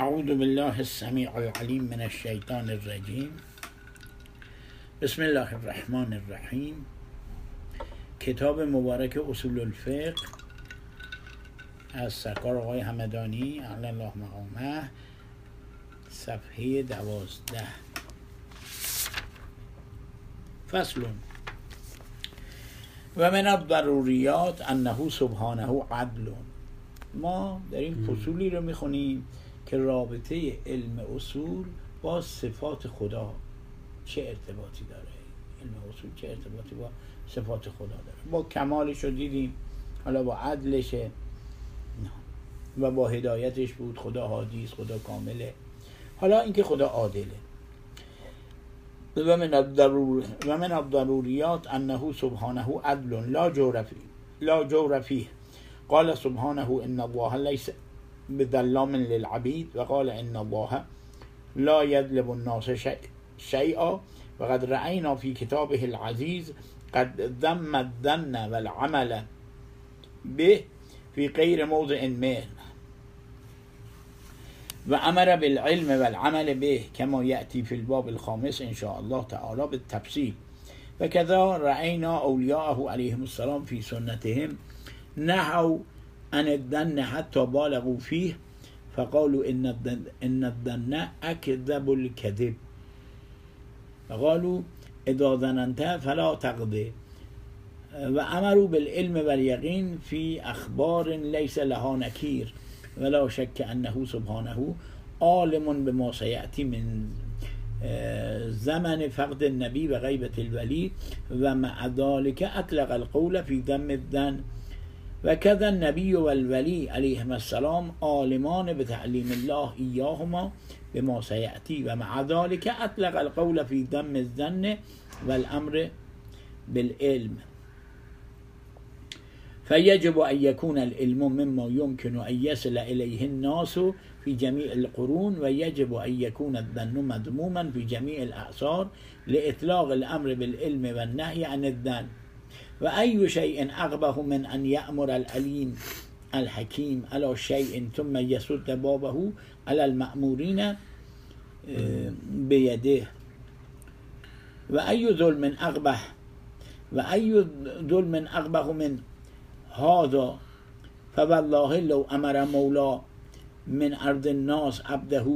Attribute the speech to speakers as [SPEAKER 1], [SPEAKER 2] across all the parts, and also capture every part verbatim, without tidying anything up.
[SPEAKER 1] اعوذ بالله السمیع العلیم من الشیطان الرجیم. بسم الله الرحمن الرحیم. کتاب مبارک اصول الفقه از سرکار آقای همدانی اعلی الله مقامه، صفحه دوازده. فصل: و من الضروریات انه سبحانه عدل. ما در این فصولی رو میخونیم که رابطه علم اصول با صفات خدا چه ارتباطی داره. علم اصول چه ارتباطی با صفات خدا داره؟ با کمالش رو دیدیم، حالا با عدلشه و با هدایتش بود. خدا هادی است، خدا کامله. حالا اینکه خدا عادله. و من الضرور و من الضروریات انه سبحانه عدل لا جور فیه لا جور فیه. قال سبحانه ان الله ليس بظلام للعبید و قال ان الله لا يظلم الناس شيئا وقد رأينا في كتابه العزيز قد ذم الظن والعمل به في غير موضع منه و امر بالعلم والعمل به كما يأتي في الباب الخامس ان شاء الله تعالى بالتفصيل. وكذا رأينا أولياءه عليهم السلام في سنتهم نهوا عن الظن حتى بالغوا فيه فقالوا إن الظن إن الظن أكذب الكذب فقالوا إذا ظننت فلا تقضي. وأمروا بالعلم واليقين في أخبار ليس لها نكير ولا شك أنه سبحانه عالم بما سيأتي من زمن فقد النبي وغيبة الولي ومع ذلك أطلق القول في ذم الظن. وكذا النبي والولي عليهما السلام عالمان بتعليم الله إياهما بما سيأتي ومع ذلك أطلق القول في ذم الظن والأمر بالعلم. فيجب أن يكون العلم مما يمكن أن يصل إليه الناس في جميع القرون ويجب أن يكون الظن مذموما في جميع الأعصار لإطلاق الأمر بالعلم والنهي عن الظن. وأي شيء أغبه من أن يأمر العليم الحكيم على شيء ثم يسد بابه على المأمورين بيده. وأي ظلم أغبه وأي ظلم أغبه من هذا فوالله لو أمر مولى من أرض الناس عبده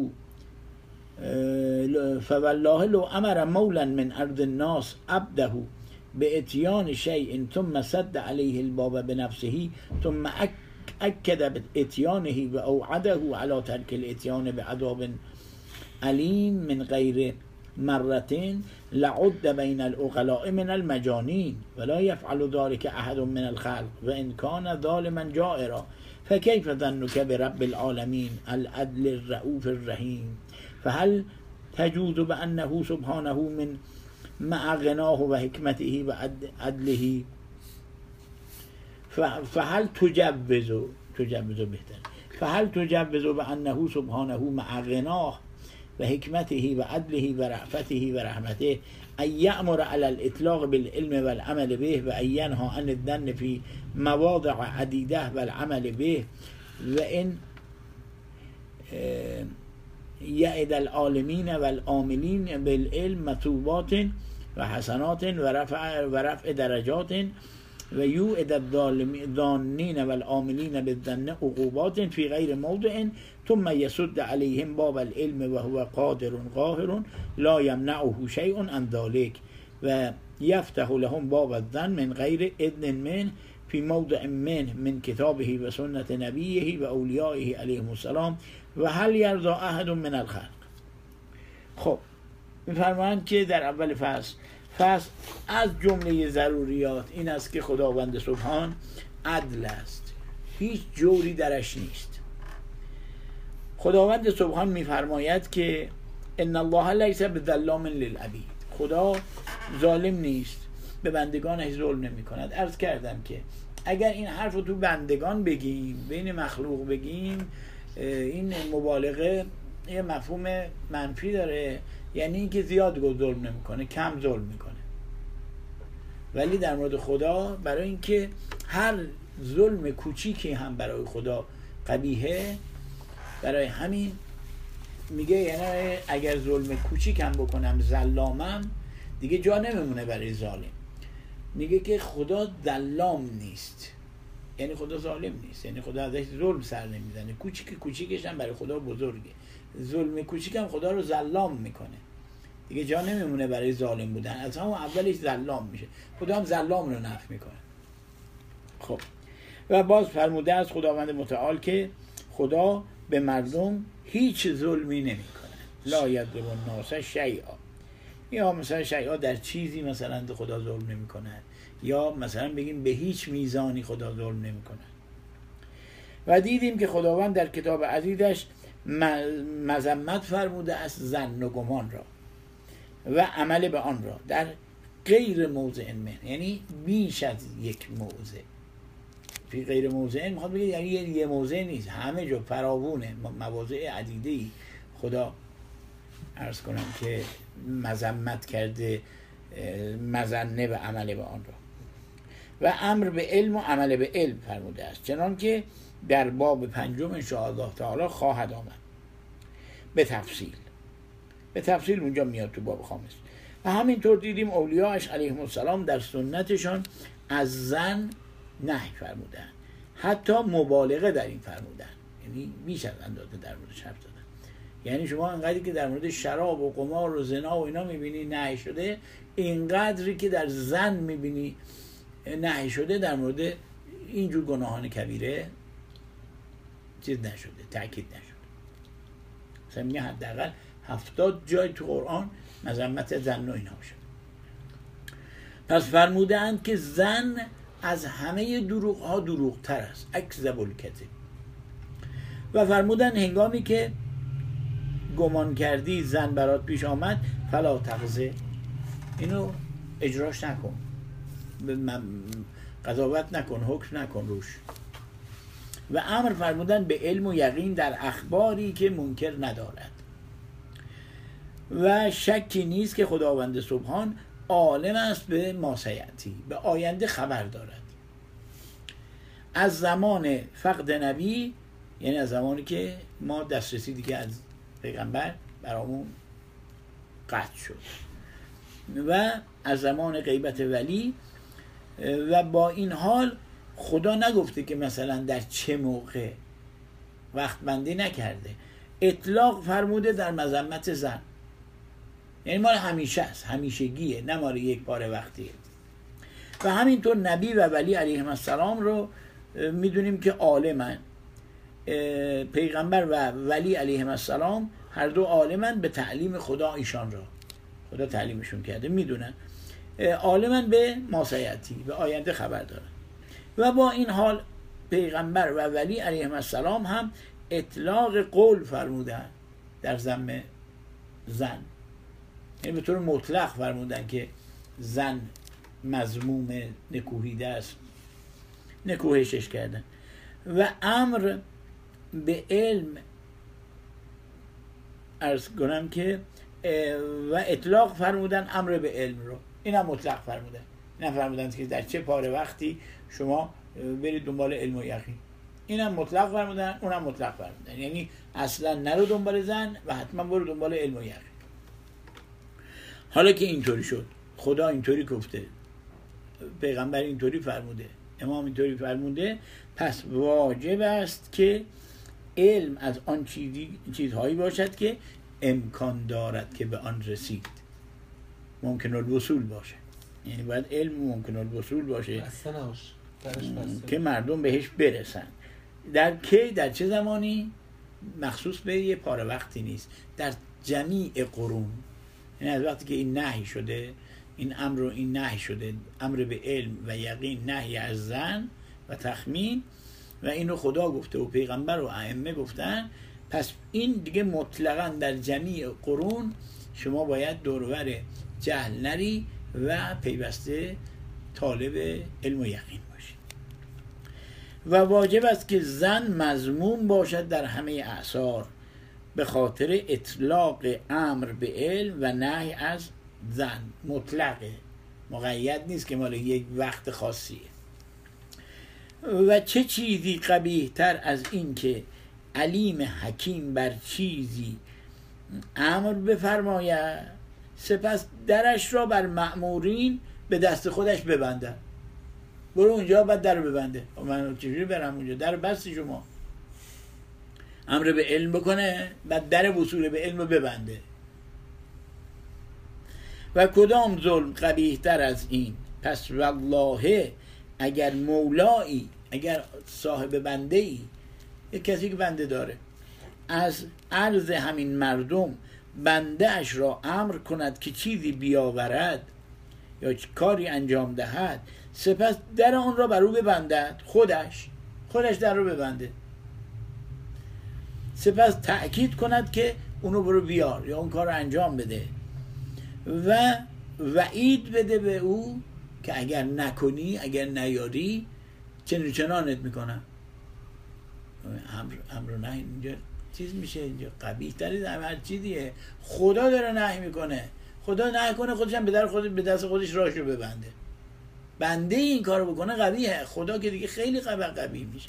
[SPEAKER 1] فوالله لو أمر مولا من أرض الناس عبده بإتيان شيء ثم سد عليه الباب بنفسه ثم أكد بإتيانه وأوعده على ترك الإتيان بعذاب أليم من غير مرتين لعد بين العقلاء من المجانين ولا يفعل ذلك أحد من الخلق وإن كان ظالما جائرا. فكيف ظنك برب العالمين العدل الرؤوف الرحيم؟ فهل تجوز بأنه سبحانه من مع غناه وحكمته وعدله فهل تجوز تجوز بهتر فهل تجوز بأنه سبحانه مع غناه وحكمته وعدله ورأفته ورحمته أن يأمر على الإطلاق بالعلم والعمل به وأن ينهى عن الظن في مواضع عديدة والعمل به وإن يعد العالمين والعاملين بالعلم مثوبات وحسنات ورفع ورفع درجات ويوعد الظانين والعاملين بالظن عقوبات في غير موضع ثم يسد عليهم باب العلم وهو قادر قاهر لا يمنعه شيء عن ذلك ويفتح لهم باب الظن من غير إذن منه في موضع منه من كتابه وسنة نبيه وأوليائه عليهم السلام وهل يرضى أحد من الخلق. خب می‌فرمایند که در اول فصل فصل از جمله ضروریات این است که خداوند سبحان عدل است، هیچ جوری درش نیست. خداوند سبحان می‌فرماید که ان الله لیس بظلام للعبید، خدا ظالم نیست، به بندگانش ظلم نمی‌کند. عرض کردم که اگر این حرف رو تو بندگان بگیم، بین مخلوق بگیم، این مبالغه یه مفهوم منفی داره، یعنی اینکه زیاد ظلم نمیکنه، کم ظلم میکنه. ولی در مورد خدا برای اینکه هر ظلم کوچیکی هم برای خدا قبیحه، برای همین میگه یعنی اگر ظلم کوچیکم بکنم ظلامم دیگه جا نمیمونه برای ظالم. میگه که خدا ظلام نیست، یعنی خدا ظالم نیست، یعنی خدا ازش ظلم سر نمیزنه. کوچیک کوچیکش هم برای خدا بزرگه، ظلم کوچیک هم خدا رو ظلام میکنه، دیگه جا نمیمونه برای ظالم بودن، از همون اولش ظلام میشه. خدا هم ظلام رو نفی میکنه. خب و باز فرموده از خداوند متعال که خدا به مردم هیچ ظلمی نمیکنه. لا یضر الناس شیئا، یا مثلا شیئا در چیزی مثلا خدا ظلم نمیکنه، یا مثلا بگیم به هیچ میزانی خدا ظلم نمیکنه. و دیدیم که خداوند در کتاب عزیزش مذمت فرموده از ظن و گمان را و عمل به آن را در غیر موضع من، یعنی بیش از یک موضع. فی غیر موضع میخواد بگه یعنی یه موضع نیست، همه جا فراوونه، مواضع عدیده‌ای خدا عرض کنم که مذمت کرده مظنه و عمل به آن را و امر به علم و عمل به علم فرموده است، چنان که در باب پنجم ان شاء الله تعالی خواهد آمد به تفصیل. به تفصیل اونجا میاد تو باب خامس. و همینطور دیدیم اولیاءش علیهم السلام در سنتشان از زن نهی فرمودن، حتی مبالغه در این فرمودن، یعنی بیش از اندازه در موردش حرف زدن. یعنی شما انقدری که در مورد شراب و قمار و زنا و اینا میبینی نهی شده، اینقدری که در زن میبینی نهی شده در مورد اینجور گناهان کبیره چیز نشده، تأکید نشده. مثلا میگه حداقل هفتاد جای تو قرآن مذمت زن و اینا شده. پس فرمودند که زن از همه دروغ ها دروغ تر است، اکذب الکذب. و فرمودند هنگامی که گمان کردی زن برات پیش آمد فلا تغزه، اینو اجراش نکن، قضاوت نکن، حکم نکن روش. و امر فرمودن به علم و یقین در اخباری که منکر ندارد و شکی نیست که خداوند سبحان عالم است به ما سیأتی، به آینده خبر دارد. از زمان فقد نبی، یعنی از زمانی که ما دسترسی دیگه از پیغمبر برامون قطع شد، و از زمان غیبت ولی. و با این حال خدا نگفته که مثلا در چه موقع، وقت بندی نکرده، اطلاق فرموده در مذمت زن، یعنی مال همیشه است، همیشگیه، نه مال یک بار وقتیه. و همینطور نبی و ولی علیهم السلام رو میدونیم که عالمن، پیغمبر و ولی علیهم السلام هر دو عالمن به تعلیم خدا ایشان را، خدا تعلیمشون کرده، میدونن، عالمن به ما سیأتی، به آینده خبر دارن. و با این حال پیغمبر و ولی علیهم السلام هم اطلاق قول فرمودن در ذم زن، یعنی به طور مطلق فرمودن که زن مذموم نکوهیده است، نکوهشش کردن. و امر به علم عرض کنم که و اطلاق فرمودن امر به علم رو، این هم مطلق فرمودن، این هم فرمودن که در چه پاره وقتی شما برید دنبال علم و یقین، این هم مطلق فرمودن، اون هم مطلق فرمودن، یعنی اصلا نرو دنبال زن و حتما برو دنبال علم و یقین. حالا که اینطوری شد، خدا اینطوری گفته، پیغمبر اینطوری فرموده، امام اینطوری فرموده، پس واجب است که علم از آن چیزی چیزهایی باشد که امکان دارد که به آن رسید، ممکن الوصول باشه، یعنی باید علم ممکن الوصول باشه که مردم بهش برسن. در کی، در چه زمانی؟ مخصوص به یه پاره وقتی نیست، در جمیع قرون. یعنی از وقتی که این نهی شده، این امر و این نهی شده، امر به علم و یقین، نهی از ظن و تخمین، و اینو خدا گفته و پیغمبر و ائمه گفتن، پس این دیگه مطلقاً در جمیع قرون شما باید دورور جهل نری و پیوسته طالب علم و یقین باشی. و واجب است که زن مذموم باشد در همه اعصار به خاطر اطلاق امر به علم و نهی از زن، مطلقه، مقید نیست که مال یک وقت خاصیه. و چه چیزی قبیح تر از این که علیم حکیم بر چیزی امر بفرماید سپس درش را بر مأمورین به دست خودش ببنده. برو اونجا بعد در ببنده. من چجوری برم اونجا؟ در بستی شما. امر به علم بکنه بعد در وصول به علم ببنده. و کدام ظلم قبیح تر از این؟ پس والله اگر مولایی، اگر صاحب بنده ای، یک کسی که بنده داره، از عرض همین مردم بنده اش را امر کند که چیزی بیاورد یا کاری انجام دهد، سپس در آن را بر او ببندد، خودش خودش در رو ببنده، سپس تأکید کند که اونو برو بیار یا اون کار رو انجام بده و وعید بده به او که اگر نکنی، اگر نیاری چنین چنانت میکنم. امر امر نه اینجا چیز میشه، اینجا قبیح تری در هر چیزیه. خدا داره نهی میکنه، خدا نهی کنه خودش هم به در خود به دست خودش راهشو ببنده. بنده این کارو بکنه قبیحه، خدا که دیگه خیلی قبیح قبیح میشه.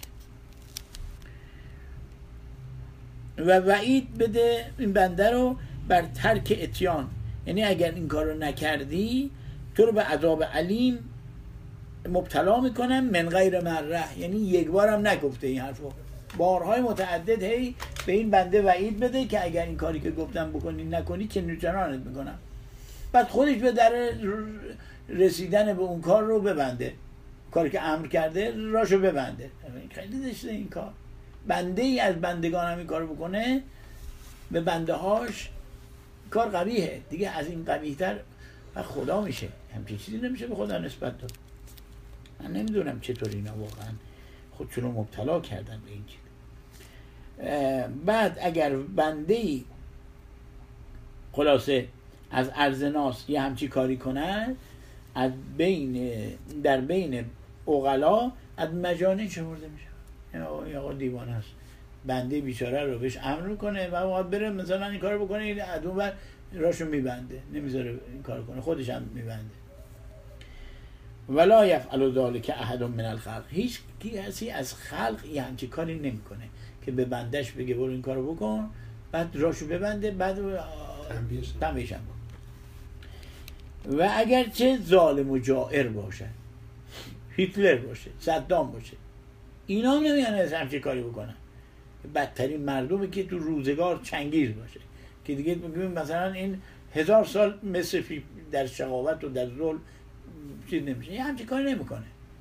[SPEAKER 1] و وعید بده این بنده رو بر ترک اتیان، یعنی اگر این کار رو نکردی تو رو به عذاب علیم مبتلا میکنم من غیر مره، یعنی یک بار هم نگفته این حرفو، بارهای متعدد هی به این بنده وعید بده که اگر این کاری که گفتم بکنی نکنی چنین چنانت میکنم. بعد خودش به در رسیدن به اون کار رو ببنده، کاری که امر کرده راشو ببنده. خیلی زشته این کار. بنده ای از بندگان هم این کار بکنه به بنده هاش، کار قبیحه دیگه. از این قبیح‌تر خدا میشه، همچین چیزی نمیشه به خدا نسبت داد. من نمیدونم چطور اینا واقعا خودشون رو مبتلا کردن به این چیز. بعد اگر بنده ای خلاصه از ارزناس یه همچی کاری کنن، از بین در بین عقلا از مجانین شمرده میشه. این آقا دیوانه است، بنده بیچاره رو بهش امر میکنه و باید بره مثلا این کارو بکنه، این ادون بر راشو میبنده، نمیذاره این کارو کنه، خودش هم میبنده. ولا یفعل ذلک احد من الخلق، هیچ کسی از خلق یه همچین کاری نمیکنه که به بندش بگه برو این کارو بکن بعد راشو ببنده بعد تنبیهش هم بکن. و اگر چه ظالم و جائر باشه، هیتلر باشه، صدام باشه، اینا هم نمیان از همچین کاری بکنن. بدترین مردمی که تو روزگار چنگیز باشه که دیگه بگیم مثلا این هزار سال مثل در شقاوت و در ظلم چیز نمیشه، یه همچین کاری نمیکنه.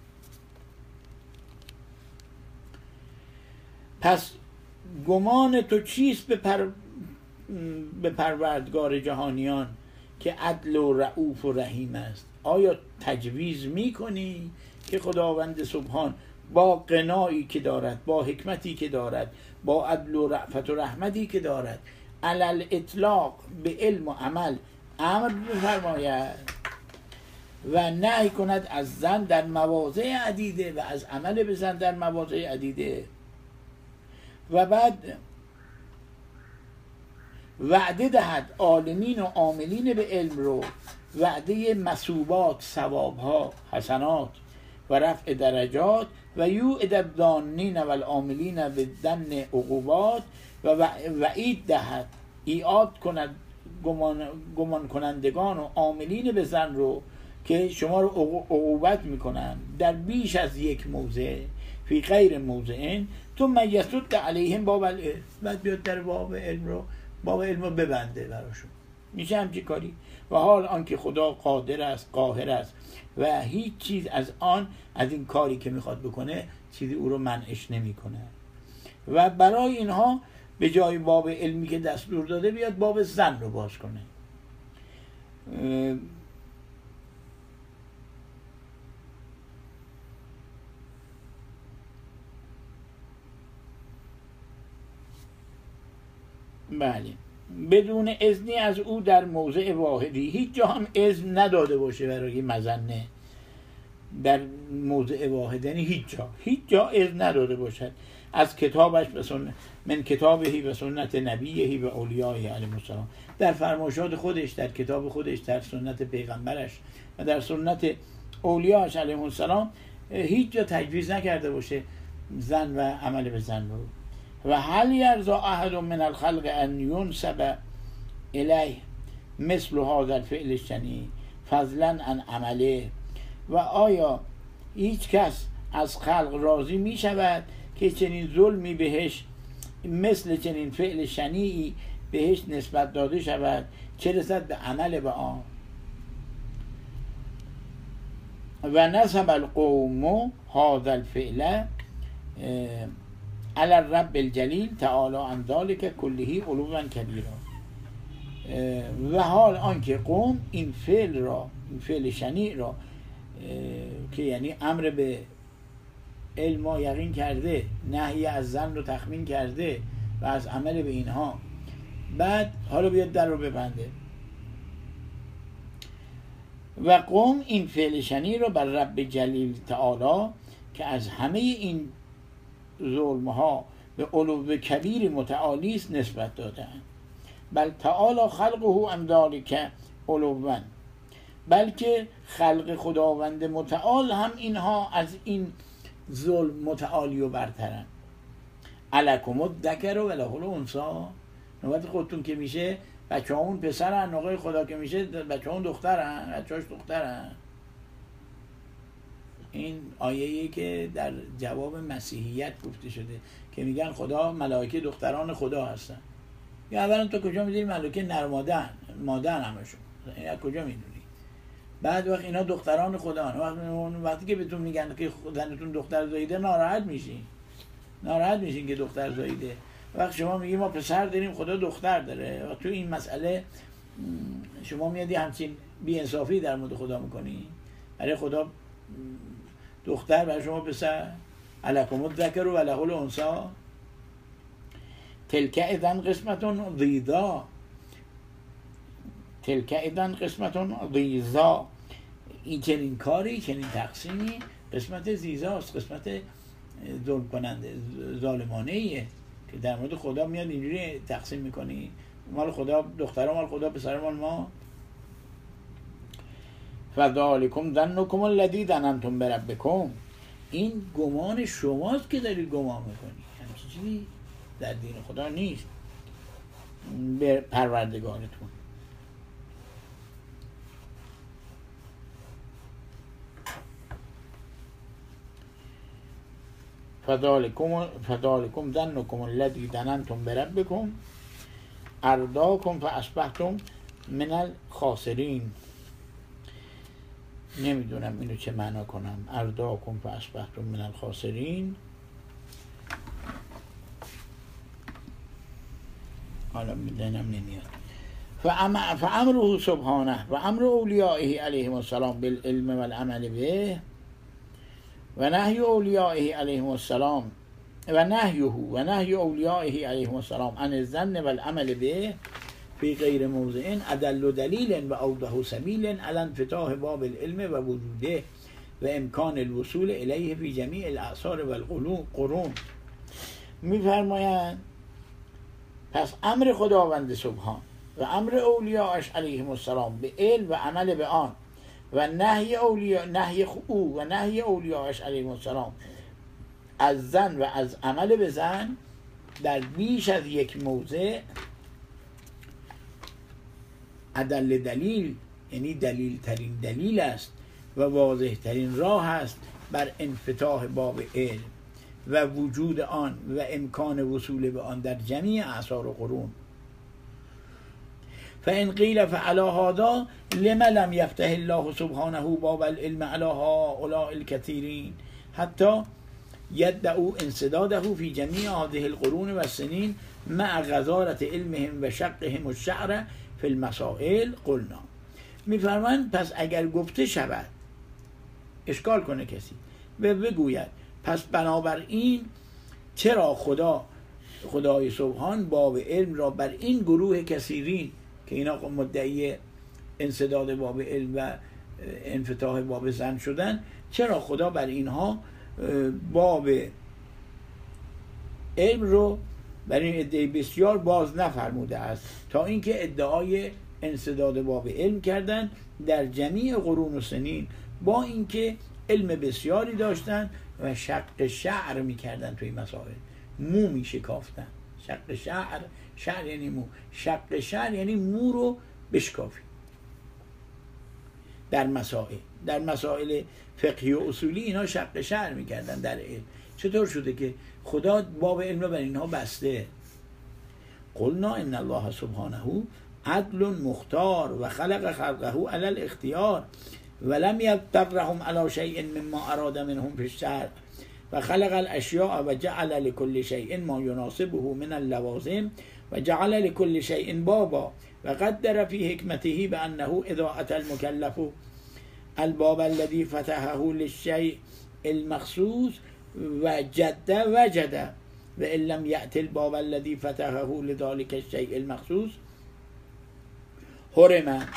[SPEAKER 1] پس گمان تو چیست به پر... به پروردگار جهانیان که عدل و رؤوف و رحیم است؟ آیا تجویز میکنی که خداوند سبحان با قنایی که دارد، با حکمتی که دارد، با عدل و رأفت و رحمتی که دارد، علل اطلاق به علم و عمل امر بفرماید و نهی کند از زن در مواضع عدیده و از عمل به زن در مواضع عدیده، و بعد وعده دهد عالمین و عاملین به علم رو، وعده مثوبات، ثوابها، حسنات و رفع درجات، و یوعد الظانین و العاملین به دن عقوبات، و وعید دهد ایعاد کند گمان, گمان کنندگان و عاملین به زن رو که شما رو عقوبت میکنن در بیش از یک موضع فی غیر موضعین، تو میسود علیهم باب العلم، بعد بیاد در باب علم رو باب علم رو ببنده براشون. میشه همچی کاری؟ و حال آنکه خدا قادر است، قاهر است و هیچ چیز از آن از این کاری که میخواد بکنه چیزی او رو منعش نمیکنه. و برای اینها به جای باب علمی که دستور داده بیاد باب زن رو باز کنه. بله، بدون اذنی از او در موضع واحدی، هیچ جا هم اذن نداده باشه برای مظنه در موضع واحد، یعنی هیچ جا هیچ جا اذن نداده باشد از کتابش و سنت من کتابهی و سنت نبیهی و اولیائه علیهم السلام، در فرمایشات خودش، در کتاب خودش، در سنت پیغمبرش و در سنت اولیاءش علیهم السلام هیچ جا تجویز نکرده باشه زن و عمل به زن رو. و هل یرضا احد من الخلق ان ینسب الیه مثل هذا الفعل الشنیع فضلا عن عمله. و آیا هیچ کس از خلق راضی می شود که چنین ظلمی بهش مثل چنین فعل شنیعی بهش نسبت داده شود، چه رسد به عمل به آن؟ و نسب القوم هذا الفعل علی الرب الجلیل تعالی عن ذلک کله علوا کبیرا. و حال آنکه قوم این فعل را، این فعل شنیع را که یعنی امر به علم و یقین کرده، نهی از ظن رو تخمین کرده و از عمل به اینها، بعد حالا بیاد در رو ببنده و قوم این فعل شنیع رو بر رب جلیل تعالی که از همه این ظلمها به علو کبیر متعالی است نسبت دادند. بل تعالی خلقه عن ذلک علوا، بلکه خلق خداوند متعال هم اینها از این ظلم متعالی و برترن. الکم الذکر و له الانثی، نوبت خودتون که میشه بچه همون پسرن، آقای خدا که میشه بچه همون دخترن، بچه هاش دخترن. این آیه‌ای که در جواب مسیحیت گفته شده که میگن خدا ملائکه دختران خدا هستن. یا اولا تو کجا میدونی ملائکه نر مادرن، مادرن همشون، این از کجا میدونی؟ بعد وقت اینا دختران خدا هستن، وقتی وقتی که بهتون میگن که زنتون دختر زاییده ناراحت میشین، ناراحت میشین که دختر زاییده. وقتی شما میگی ما پسر داریم خدا دختر داره، و تو این مسئله شما میادی همچین بی‌انصافی در مورد خدا میکنی. برای خدا دختر، برای شما پسر. الکم الذکر و له الانثی تلک اذا قسمت ضیزا، تلک اذا قسمت ضیزا، این چنین کاری، چنین تقسیمی قسمت زیزاست، قسمت ظلم کننده ظالمانه ایه که در مورد خدا میاد اینجوری تقسیم میکنی. مال خدا دخترها، مال خدا پسر، مال ما. فذالکم ظنکم الذی ظننتم بربکم، این گمان شماست که دارید گمان میکنی، همچین چیزی در دین خدا نیست به پروردگارتون. فذالکم فذالکم ظنکم الذی ظننتم بربکم ارداکم فاصبحتم من الخاسرین. نمیدونم اینو چه معنا کنم، ارداکم فاصبحتم من الخاسرین. حالا میدونم نمیاد. فامره سبحانه و امر اولیائه علیهم السلام بالعلم والعمل به و نهی اولیائه علیهم السلام و نهیه و نهی اولیائه علیهم السلام عن الظن والعمل به فی غیر موضع ادل دلیل و اوضح سبیل علی انفتاح باب العلم و وجوده و امکان الوصول الیه فی جمیع الاعصار والقرون. میفرمایند پس امر خداوند سبحان و امر اولیاءش علیهم السلام به علم و عمل به آن و نهی اولیاء نهی او و نهی اولیاءش علیهم السلام از زن و از عمل به زن در بیش از یک موضع ادل دلیل، یعنی دلیل ترین دلیل است و واضح ترین راه است بر انفتاح باب علم و وجود آن و امکان وصول به آن در جمیع اعصار و قرون. فإن قیل فعلی هذا لما لم یفتح الله سبحانه باب العلم علی هؤلاء الكثیرین حتی یدعوا انسداده فی جمیع هذه القرون و السنین مع غزارة علمهم و شقهم الشعر فی المسائل قلنا. میفرمایند پس اگر گفته شود، اشکال کنه کسی و بگوید پس بنابراین چرا خدا خدای سبحان باب علم را بر این گروه کثیرین که اینا مدعی انسداد باب علم و انفتاح باب زن شدن، چرا خدا بر اینها باب علم رو بر این ادعای بسیار باز نفرموده است تا اینکه ادعای انسداد باب علم کردن در جمیع قرون و سنین، با اینکه علم بسیاری داشتن و شق شعر میکردن توی مسائل، مو میشکافتن، شق شعر، شعر یعنی مو، شق شعر یعنی مو رو بشکافی. در مسائل در مسائل فقهی و اصولی اینا شق شعر میکردن. در علم چطور شده که خدا باب علم رو بر اینها بسته؟ قلنا ان الله سبحانه عدل مختار و خلق خلقه علی الاختیار ولم یضطرهم علی شیء مما اراد منهم فی الشرع و خلق الاشیاء و جعل لكل شیء ما یناسبه من اللوازم و جعل لكل شیء بابا و قدر فی حکمته بانه اذا اتى المکلف الباب الذي فتحه للشيء المخصوص وجد وجد و ان لم یأت الباب الذي فتحه لذلك الشيء المخصوص حرم.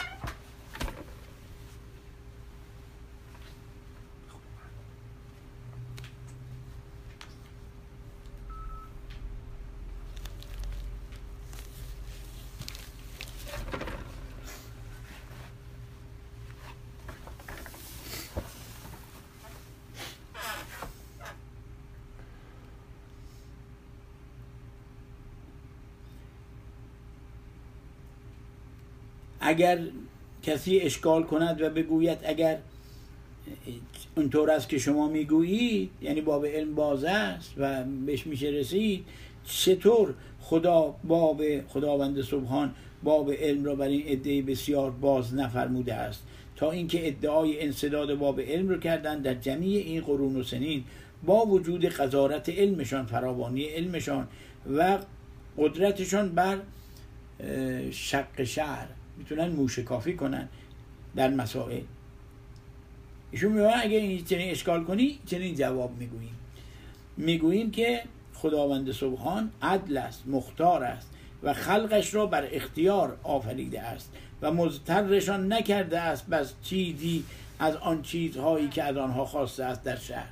[SPEAKER 1] اگر کسی اشکال کند و بگوید اگر اونطور است که شما میگویید یعنی باب علم باز است و بهش میشه رسید، چطور خدا باب خداوند سبحان باب علم را برای این عده بسیار باز نفرموده است تا اینکه ادعای انسداد باب علم رو کردن در جمیع این قرون و سنین با وجود قذارت علمشان، فراوانی علمشان و قدرتشان بر شق شعر میتونن موشکافی کنن در مسائل. ایشون میگن اگه این چنین اشکال کنی چنین جواب میگوییم میگوییم که خداوند سبحان عدل است، مختار است و خلقش را بر اختیار آفریده است و مضطرشان نکرده است بس چیزی از آن چیزهایی که از آنها خواسته است در شهر.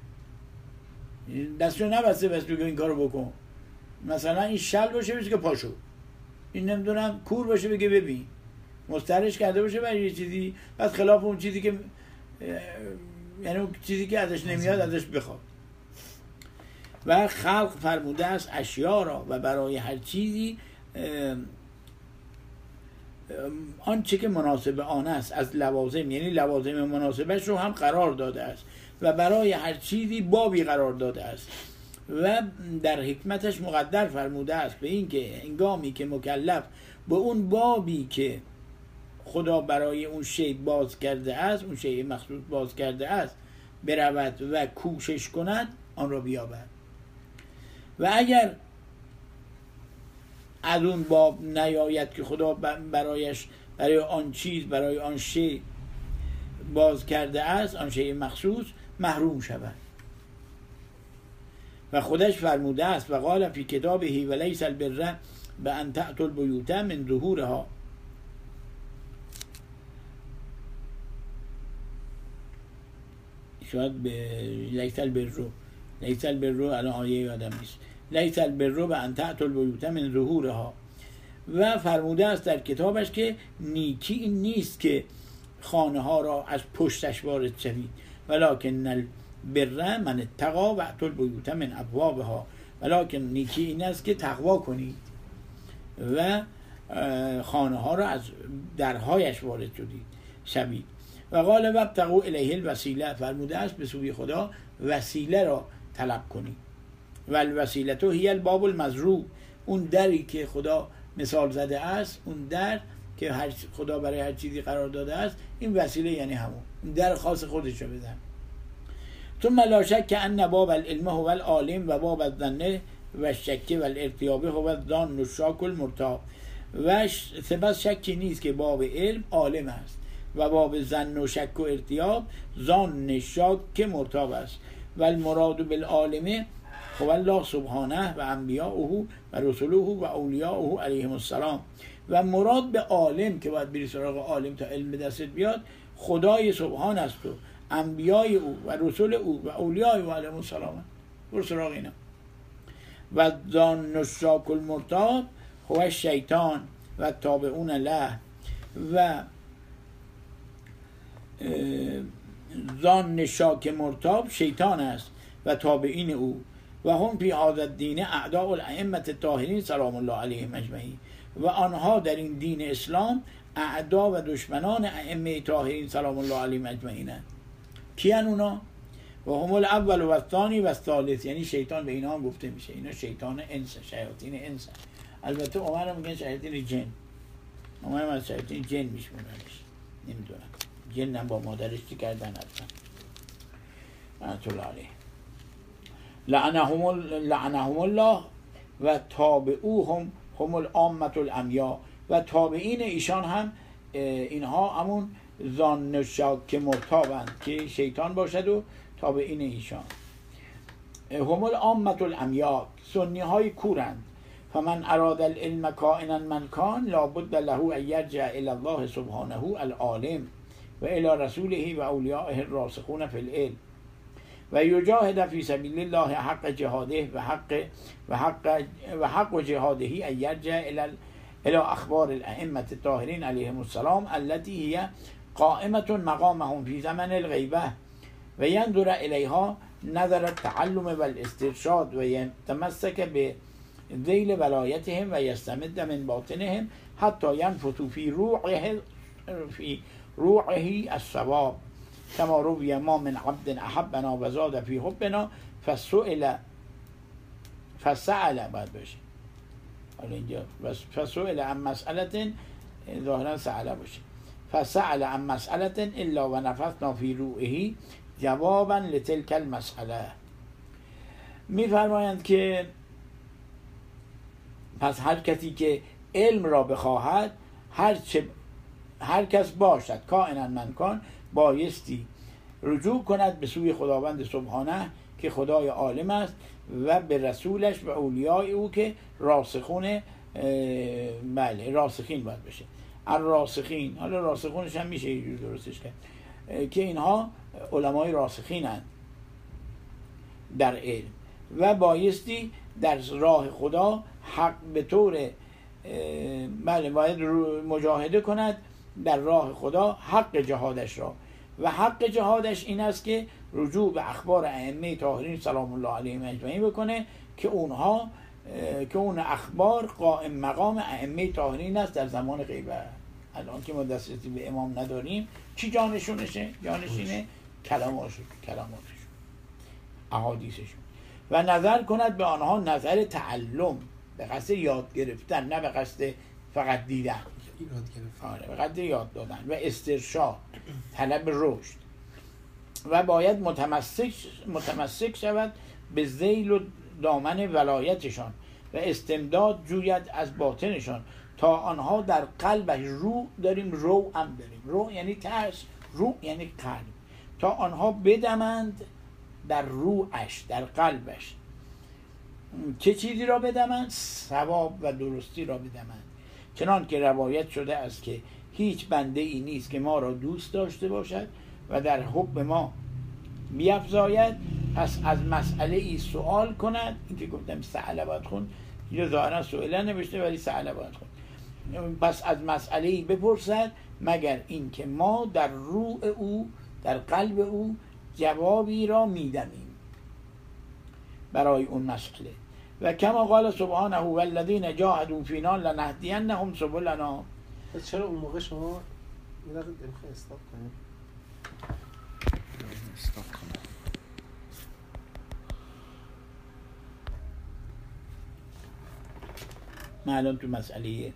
[SPEAKER 1] دستشو نبسته بس بگو این کارو بکن. مثلا این شل باشه بگه که پاشو، این نمیدونم کور باشه بگه ببین، مضطرش کرده باشه برای یه چیزی، بس خلاف اون چیزی که یعنی اون چیزی که ازش نمیاد ازش بخواد. و خلق فرموده است اشیا را و برای هر چیزی آنچه که مناسب آن است از لوازم، یعنی لوازم مناسبش رو هم قرار داده است و برای هر چیزی بابی قرار داده است و در حکمتش مقدر فرموده است به این که هنگامی که مکلف به اون بابی که خدا برای اون شی باز کرده است، اون شی مخصوص باز کرده است برود و کوشش کند آن را بیابد. و اگر از اون باب نیاید که خدا برایش برای آن چیز برای آن شی باز کرده است، آن شی مخصوص محروم شود. و خودش فرموده است و قال فی کتابه و لیس البر بان تأتوا البیوت من ظهورها. شاید به لیس البر لیس البر الان آیه یادم نیست، لیس البر بان تأتوا البیوت من ظهورها. و فرموده است در کتابش که نیکی این نیست که خانه ها را از پشتش وارد شوید، ولکن البر من اتقا و اتوا البیوت من ابوابها، ولکن نیکی این است که تقوا کنید و خانه ها را از درهایش وارد شدید شوید. و قال وابتغوا الیه الوسیله، فرموده است به سوی خدا وسیله را طلب کنید. و الوسیله هی الباب المزروع، اون دری که خدا مثال زده است، اون در که هر خدا برای هر چیزی قرار داده است، این وسیله یعنی همون اون در خاص خودش رو بزن. ثم لا شک ان باب العلم هو العالم و باب الظن و الشک و الارتیاب هو الظان الشاک المرتاب. و سپس شکی نیست که باب علم عالم است و باب ظن و شک و ارتیاب ظان شاک مرتاب است. و المراد بالعالم هو الله سبحانه و انبیاؤه و رسوله و اولیاؤه علیهم السلام. و مراد به عالم که باید بری سراغ عالم تا علم به دستت بیاد خدای سبحان است و انبیای او و رسول او و اولیای او علیهم السلام. برو سراغ اینا. و ظان الشاک المرتاب هو الشیطان و تابعون له. و ظان شاک مرتاب شیطان است و تابعین او. و هم فی هذا الدین اعداء الائمه الطاهرین سلام الله علیهم اجمعین، و آنها در این دین اسلام اعدا و دشمنان ائمه طاهرین سلام الله علیهم اجمعین هستند. کیان اونا؟ و هم الاول و الثانی و الثالث، یعنی شیطان به اینا هم گفته میشه، اینا شیطان انس، شیاطین انس. البته عمر هم میگن شیاطین جن، عمر هم از شیاطین جن میشموننش، نمیدونم جن هم با مادرش چی کردن اصلا. لعنت الله علیه. لعنهم لعنهم الله و تابعوهم هم العامة العمیا، و تابعین ایشان هم اینها همون ظان شاک مرتابند که شیطان باشد و تابعین ایشان. هم العامة العمیا، سنی های کورند. فمن اراد العلم کائنا من کان لابد له ان یرجع الی الله سبحانه العالم و الی رسوله و اولیائه الراسخون فی العلم و یجاهد فی سبیل الله حق جهاده و حق و حق و حق جهاده ان یرجع الی الی اخبار الائمه الطاهرین علیهم السلام التي هي قائمه مقامهم فی زمن الغیبه و ینظر الیها نظر التعلم و الاسترشاد و یتمسک به ذیل ولایتهم و یستمد من باطنهم حتی ینفث فی روعه فی روعه الصواب كما روی ما من عبد احبنا و زاد فی حبنا فسئل فسأل باید باشه حالا اینجا فسئل عن مسئله ظاهرا سأله باشه فسأل عن مسئله الا و نفثنا فی روعه جوابا لتلك المسئله. میفرمایند که پس هر کسی که علم را بخواهد، هر چه هر کس باشد کائنا من کان، بایستی رجوع کند به سوی خداوند سبحانه که خدای عالم است و به رسولش و اولیای او که راسخون، بله راسخین باید بشه، الراسخین، حالا راسخونش هم میشه یه جور درستش کرد که اینها علمای راسخین هستند در علم و بایستی در راه خدا حق به طور بله باید مجاهده کند در راه خدا حق جهادش را، و حق جهادش این است که رجوع به اخبار ائمه طاهرین سلام الله علیهم اجمعین بکنه که اونها که اون اخبار قائم مقام ائمه طاهرین است در زمان غیبه. الان که ما دسترسی به امام نداریم چی جانشونشه؟ جانشینه کلاماشون کلاماتشون احادیثشون، و نظر کند به آنها نظر تعلم، به قصد یاد گرفتن، نه به قصد فقط دیدن، آره به قصد یاد دادن، و استرشاد، طلب رشد، و باید متمسک متمسک شود به ذیل و دامن ولایتشان و استمداد جوید از باطنشان تا آنها در قلبش، رو داریم رو هم داریم، رو یعنی ترس، رو یعنی قلب، تا آنها بدمند در روحش، در قلبش. چه چیزی را بدمند؟ ثواب و درستی را بدمند. چنان که روایت شده است که هیچ بنده ای نیست که ما را دوست داشته باشد و در حب ما بیفزاید، پس از مسئله ای سوال کند. این که گفتم سأله باید خون، اینجا ظاهرا سؤاله نوشته ولی سأله باید خون. پس از مسئله ای بپرسد مگر این که ما در روح او، در قلب او جوابی را میدمیم برای اون مسئله. و کما قال سبحانه والذین جاهدوا فینا لنهدینهم سبلنا.
[SPEAKER 2] چرا اون موقع شما یه دقیقه بخوای استاپ کنید؟ استاپ کنید.
[SPEAKER 1] ما الان تو مسئله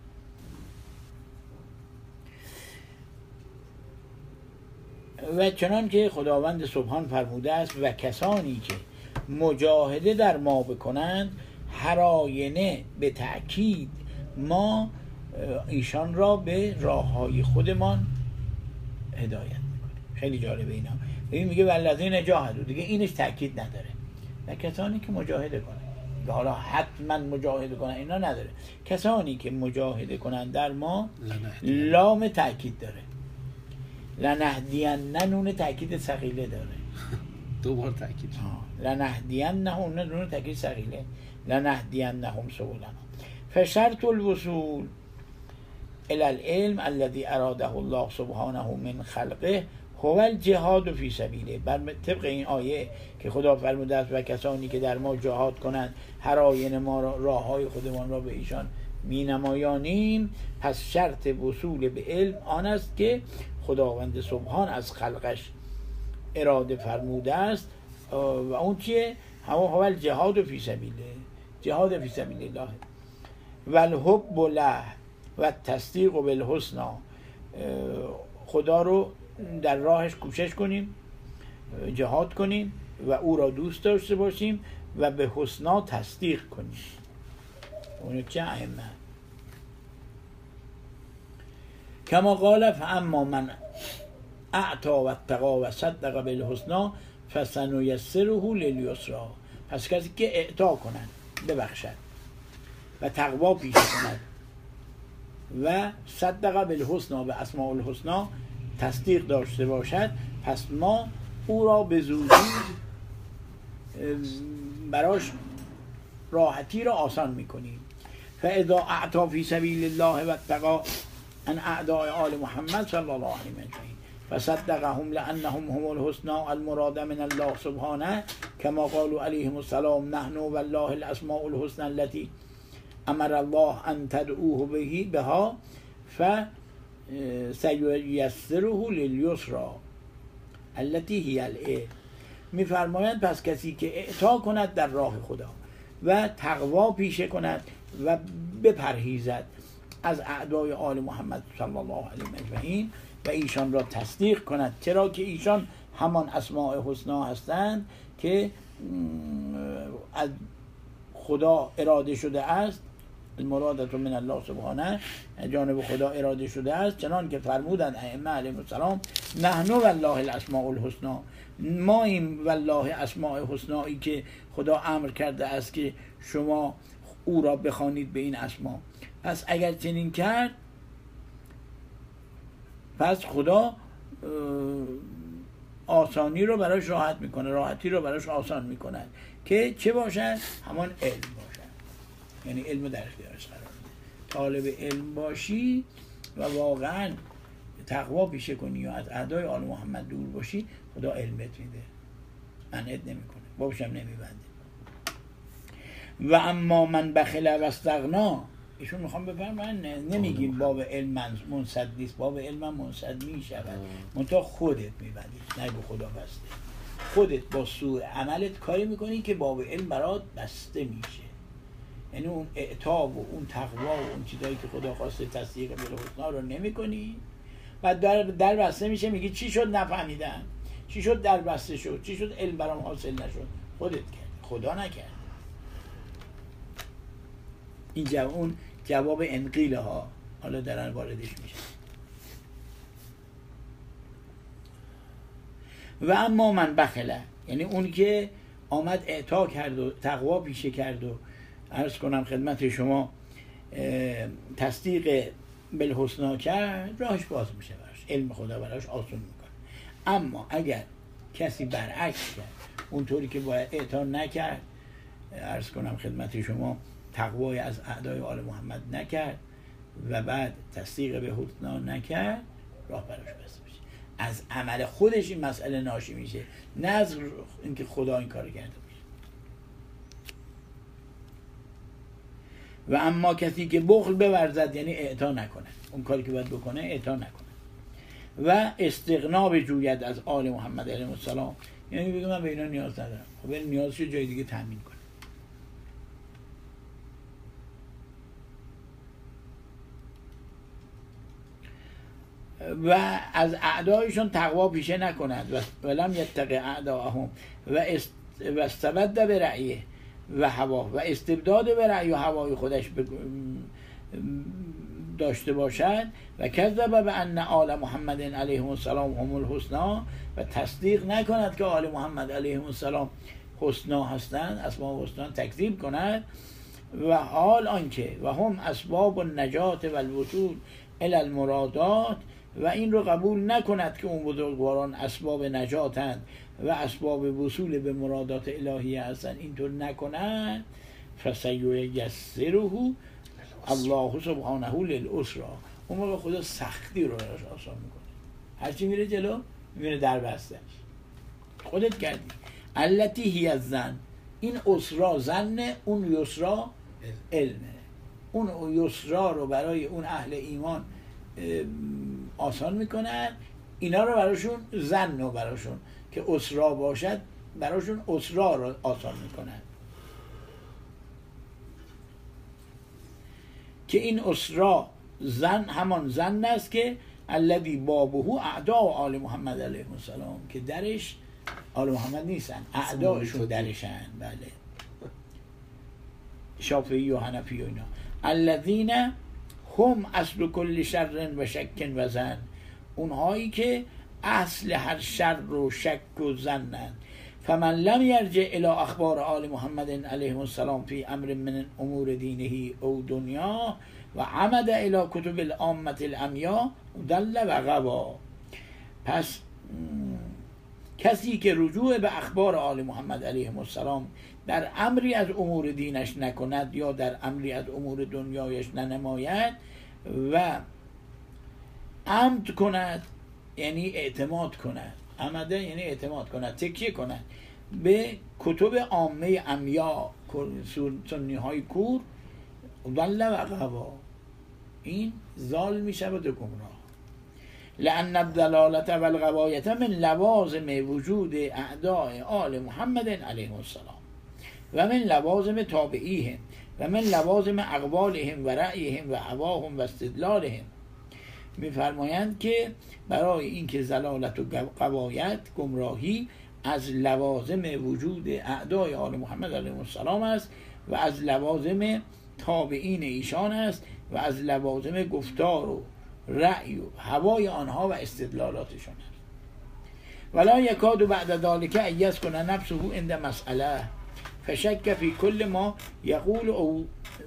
[SPEAKER 1] و چنان که خداوند سبحان فرموده است و کسانی که مجاهده در ما بکنند هر آینه به تأکید ما ایشان را به راه های خودمان هدایت میکنیم. خیلی جالبه اینا. ببین میگه والذین جاهدوا، دیگه اینش تأکید نداره، و کسانی که مجاهده کنند، حالا حتما مجاهده کنن اینا نداره، کسانی که مجاهده کنن در ما لام تأکید داره، لنهدین، نه نون تأکید ثقیله داره،
[SPEAKER 2] دو بار تأکید،
[SPEAKER 1] لنهدین نه اون نون تأکید ثقیله، لنهدین نهم سبلنا. فشرط الوصول الى العلم الذي اراده الله سبحانه من خلقه هو جهاد فی سبیله، بر طبق این آیه که خدا فرموده است و کسانی که در ما جهاد کنند هر آینه ما را راه های خودمان را به ایشان می نمایانیم. پس شرط وصول به علم آن است که خداوند سبحان از خلقش اراده فرموده است و اون چیه؟ هوا هو جهاد فی سبیله، جهاد فی سبیل الله و الحب له و تصدیق بالحسنى، خدا رو در راهش کوشش کنیم، جهاد کنیم و او را دوست داشته باشیم و به حسنا تصدیق کنیم. اونو چه اهمه؟ کما قال فاما من اعطا و اتقا و صدق بالحسنى فسنیسره للیسری. پس کسی که اعطا کنند، ببخشد و تقوا پیشه کند و صدق بالحسنى به اسماء الحسنى تصدیق داشته باشد، پس ما او را به زودی براش راحتی را آسان میکنیم. فاذا اعطا فی سبیل الله و اتقا ان اعداء آل محمد صلی الله علیه و سلم فصدقهم لانهم هم الحسنى المراد من الله سبحانه كما قالوا عليهم السلام نحن والله الاسماء الحسنى التي امر الله ان تدعوه به بها فسييسره لليسرى التي هي العلم. میفرمایند پس کسی که اعطا کند در راه خدا و تقوا پیشه کند و بپرهیزد از اعدای آل محمد صلی الله علیه و اجمعین و ایشان را تصدیق کند، چرا که ایشان همان اسماء حسنا هستند که از خدا اراده شده است، المرادة من الله سبحانه، جانب خدا اراده شده است، چنان که فرمودند ائمه علیهم السلام نحن والله الاسماء الحسنا، ما این والله اسماء حسنایی که خدا امر کرده است که شما او را بخوانید به این اسما. پس اگر چنین کرد پس خدا آسانی رو براش راحت میکنه، راحتی رو براش آسان میکنه که چه باشد؟ همان علم باشد، یعنی علم در اختیارش قرار میده. طالب علم باشی و واقعا تقوا پیشه کنی و از اعدای آل محمد دور باشی، خدا علمت میده، منعت نمیکنه، بابشم نمیبنده. و اما من بخل و استغنا، ایشون میخوام بفرمایند نمیگیم باب علم منصد نیست، باب علم منصد میشود، منتها خودت میبندی، نگو خدا بسته، خودت با سوء عملت کاری میکنی که باب علم برات بسته میشه. یعنی اون اعتاب و اون تقوا و اون چیزایی که خدا خواسته تصدیق بالحسنا رو نمیکنی و در در بسته میشه، میگی چی شد نفهمیدم، چی شد در بسته شد، چی شد علم برام حاصل نشد، خودت کرد، خدا نکرد. این جواب اون جواب انقیله ها حالا درن واردش میشه. و اما من بخله، یعنی اون که آمد اعطا کرد و تقوا پیشه کرد و عرض کنم خدمت شما تصدیق بالحسنا کرد، راهش باز میشه براش، علم خدا براش آسون میکنه. اما اگر کسی برعکس کرد، اونطوری که باید اعطا نکرد، عرض کنم خدمت شما تقوای از اعدای آل محمد نکرد و بعد تصدیق به حسنا نکرد، راه براش بسته میشه. از عمل خودش این مسئله ناشی میشه، نه از اینکه خدا این کار کرده میشه. و اما کسی که بخل بورزد، یعنی اعطا نکنه، اون کاری که باید بکنه اعطا نکنه و استغنا بجوید از آل محمد علیه السلام، یعنی بگه من به اینا نیاز ندارم، خب این نیازشو جای دیگه تامین کنه. و از اعدایشون تقوا پیشه نکند و ولم یتق اعداءهم و است و استبد به رأیه و هوا و استبداد به رأی و هوای خودش داشته باشد و کذب به ان آل محمد علیه السلام هم الحسنا و تصدیق نکند که آل محمد علیه السلام حسنا هستند، اسماء حسنا تکذیب کند. و حال آنکه و هم اسباب النجات و الوصول الی المرادات، و این رو قبول نکند که اون بزرگواران اسباب نجاتند و اسباب وصول به مرادات الهیه هستند، اینطور نکنند، فسییسره الله سبحانه للعسری، اون موقع خدا سختی رو براش آسان میکنه. هرچی میره جلو میره در بستش. خودت کردی. التی هی الظن، این اسرا ظنه، اون یسرا علمه. اون یسرا رو برای اون اهل ایمان آسان میکنن، اینا رو براشون ظن رو براشون که اسرا باشد براشون اسرا رو آسان میکنن. که این اسرا زن همان زن است که الذی بابه اعداء آل محمد علیه السلام، که درش آل محمد نیستن، اعدایشون درشن. بله، شافعی و حنفی و اینا. الذین هم اصل کل شر و شک و ظن، اونهایی که اصل هر شر و شک و ظنن. فمن لم یرجع الى اخبار آل محمد علیه السلام فی امر من امور دینه او دنیا و عمد الى کتب العامة العمیا ضل و غوا. پس کسی که رجوع به اخبار آل محمد علیه السلام در امری از امور دینش نکند یا در امری از امور دنیایش ننماید و عمد کند، یعنی اعتماد کند، عمده یعنی اعتماد کند، تکیه کند به کتب عامه عمیا، سنی های کور، ضل و غوا، این ضال می شود و گمراه. لأن الضلالة و الغوایة من لوازم وجود اعداء آل محمد علیه السلام و من لوازم تابعیهم و من لوازم اقوالهم و رأیهم و هواهم و استدلالهم. میفرمایند که برای اینکه ضلالت و غوایت، گمراهی، از لوازم وجود اعدای آل محمد علیه السلام است و از لوازم تابعین ایشان است و از لوازم گفتار و رأی و هوای آنها و استدلالاتشان است. ولا یکاد بعد ذلك ان یسکن نفسه عند مسئله فشک فی کل ما یقول او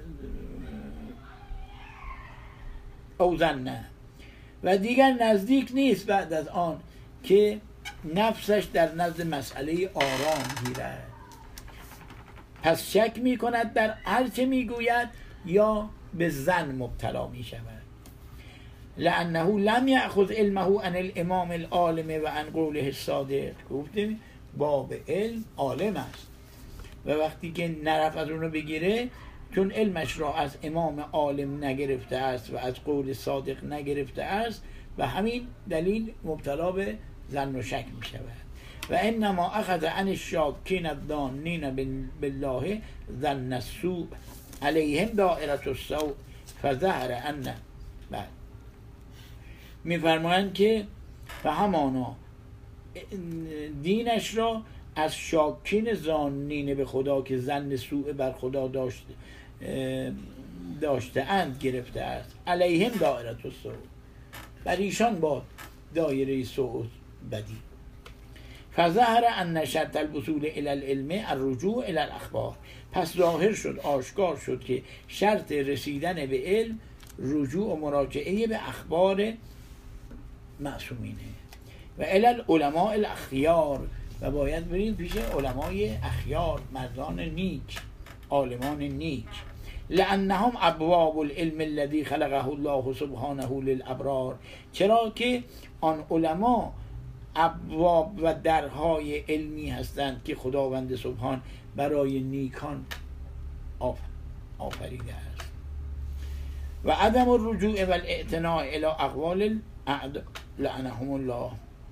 [SPEAKER 1] او ظنه. و دیگر نزدیک نیست بعد از آن که نفسش در نزد مسئله آرام گیرد، پس شک می کند در هر چه می گوید یا به ظن مبتلا می شود. لانه لم یأخذ علمه عن الامام العالم و عن قوله الصادق. گفتیم باب علم عالم است و وقتی که نرفت از اونو بگیره، چون علمش را از امام عالم نگرفته است و از قول صادق نگرفته است، و همین دلیل مبتلا به ظن و شک می شود. و انما اخذ عن الشاکین الظانین بالله ظن السوء علیهم دائره السوء فظهر ان. بعد میفرمایند که و همانا دینش را از شاکین ظانین به خدا که ظن سوء بر خدا داشت داشته اند گرفته است. علیهم دائره السوء، بر ایشان با دایره سوء بدی. فظهر ان شرط الوصول الى العلم الرجوع الى الاخبار. پس ظاهر شد، آشکار شد که شرط رسیدن به علم رجوع و مراجعه به اخبار معصومینه. و الی العلماء الاخیار، و باید بریم پیش علمای اخیار، مردان نیک، عالمان نیک. لانهم ابواب العلم الذي خلقه الله سبحانه للابرار. چرا که آن علما ابواب و درهای علمی هستند که خداوند سبحان برای نیکان آفریده است. و عدم الرجوع و الاعتناء الى اقوال الاعداء لعنهم الله.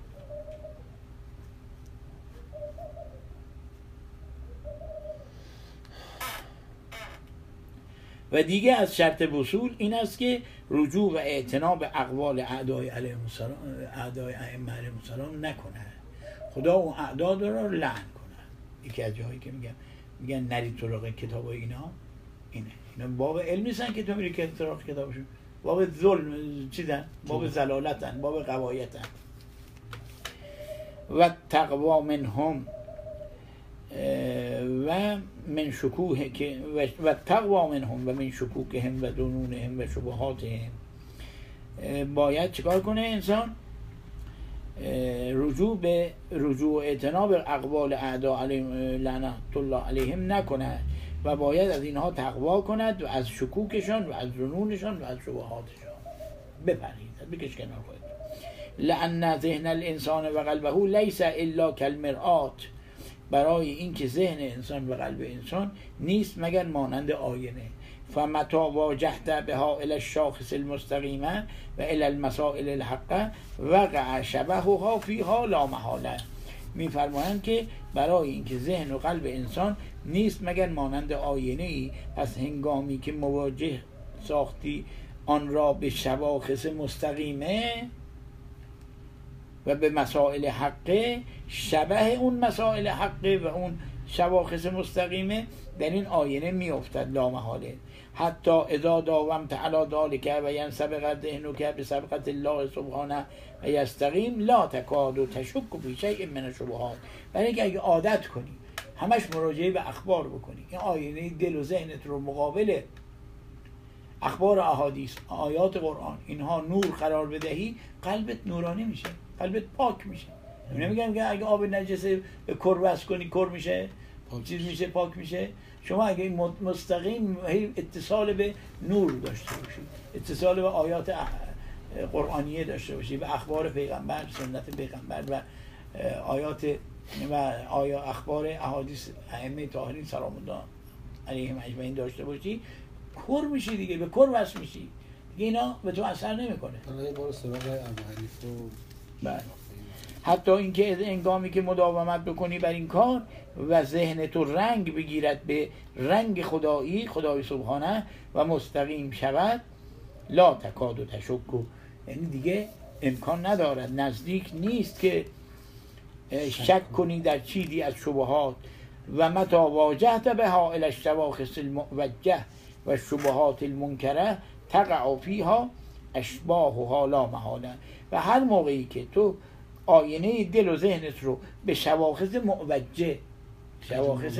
[SPEAKER 1] و دیگه از شرط وصول این است که رجوع و اعتنا به اقوال اعدای علیهم السلام، اعدای ائمه علیهم السلام نکنه. خدا اون اعدا را لعن کنه. یکی از جاهایی که میگن میگن نرید سراغ کتابای اینا، اینه. اینا باب علم نیستن که تو میری که سراغ کتابشون، باب ظلم چیزن، باب ضلالتن، باب غوایتن. و تقوا منهم و من شکوه که و تقوا منهم و من شکوکهم و دنونهم و شبهاتهم. باید چیکار کنه انسان؟ رجوع به رجوع اعتنا به اقوال اعدا علیهم لعنت الله علیهم نکنه و باید از اینها تقوا کند و از شکوکشان و از ظنونشان و از شبهاتشان بپرهیزد، بکش کنار خودت. لأن ذهن الانسان و قلبه لیس الا کالمرآت، برای اینکه ذهن انسان و قلب انسان نیست مگر مانند آینه. فمتا واجهت بها الى الشاخص المستقیمه و الى المسائل الحقه وقع شبهها فیها لا محاله. میفرمایند که برای اینکه ذهن و قلب انسان نیست مگر مانند آینه ای، پس هنگامی که مواجه ساختی آن را به شواخص مستقیمه و به مسائل حقه، شبه اون مسائل حقه و اون شواخص مستقیمه در این آینه میافتد لا محاله. حتی اذا داومت علی ذلک و ینسبق ذهنک بسبقة الله سبحانه و یستقیم لا تکاد تشک فی شیء من الشبهات. برای اینکه اگه عادت کنی همش مراجعه به اخبار بکنی، این آینه دل و ذهنت رو مقابل اخبار احادیث آیات قرآن اینها نور قرار بدهی، قلبت نورانی میشه، قلبت پاک میشه. نمیگم که اگه آب نجسه به کر وصل کنی کر میشه، چیز میشه، پاک میشه. شما اگه مستقیم اتصال به نور داشته باشید، اتصال به آیات قرآنیه داشته باشید، به اخبار پیغمبر، سنت پیغمبر و آیات و آیا اخبار احادیث ائمه طاهرین سلام الله علیهم اجمعین داشته باشی، کر میشی دیگه، به کر وصل میشی دیگه، اینا به تو اثر نمیکنه.
[SPEAKER 2] حالا بار سراغ ابو حنیفه و
[SPEAKER 1] بله. حتی اینکه انگامی که مداومت بکنی بر این کار و ذهن تو رنگ بگیرد به رنگ خدایی، خدای سبحانه و مستقیم شود، لا تکاد و تشکو، یعنی دیگه امکان ندارد، نزدیک نیست که شک کنی در چیزی از شبهات. و متا واجهت بها الی الشواخص الموجه و شبهات المنکره تقع فیها اشباهها لا محاله. و هر موقعی که تو آینه دل و ذهنت رو به شواخص موجه، شواخص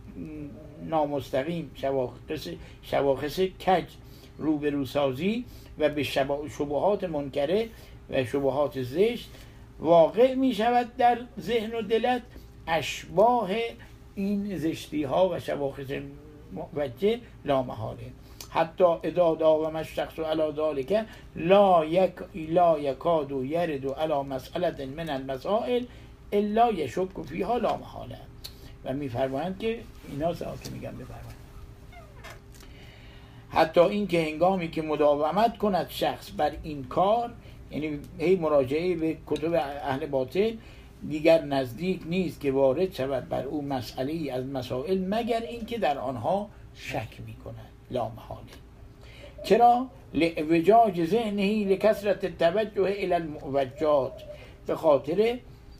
[SPEAKER 1] نامستقیم، شواخص شواخص کج روبرو سازی و به شبهات منکره و شبهات زشت واقع می شود در ذهن و دلت اشباه این زشتی ها و شواخص موجه لا محاله. حتی اذا داوم الشخص علی ذلك لا یک لا یکاد یرد علی مسئله من المسائل الا یشک فیها لا محاله. و میفرمایند که اینا که میگم بفرمایند، حتی این که هنگامی که مداومت کند شخص بر این کار، یعنی هی مراجعه به کتب اهل باطل، دیگر نزدیک نیست که وارد شود بر او مسئله از مسائل مگر اینکه در آنها شک میکند لا محاله. چرا؟ لإعوجاج ذهنه لکثرت التوجه الی المعوجات، به خاطر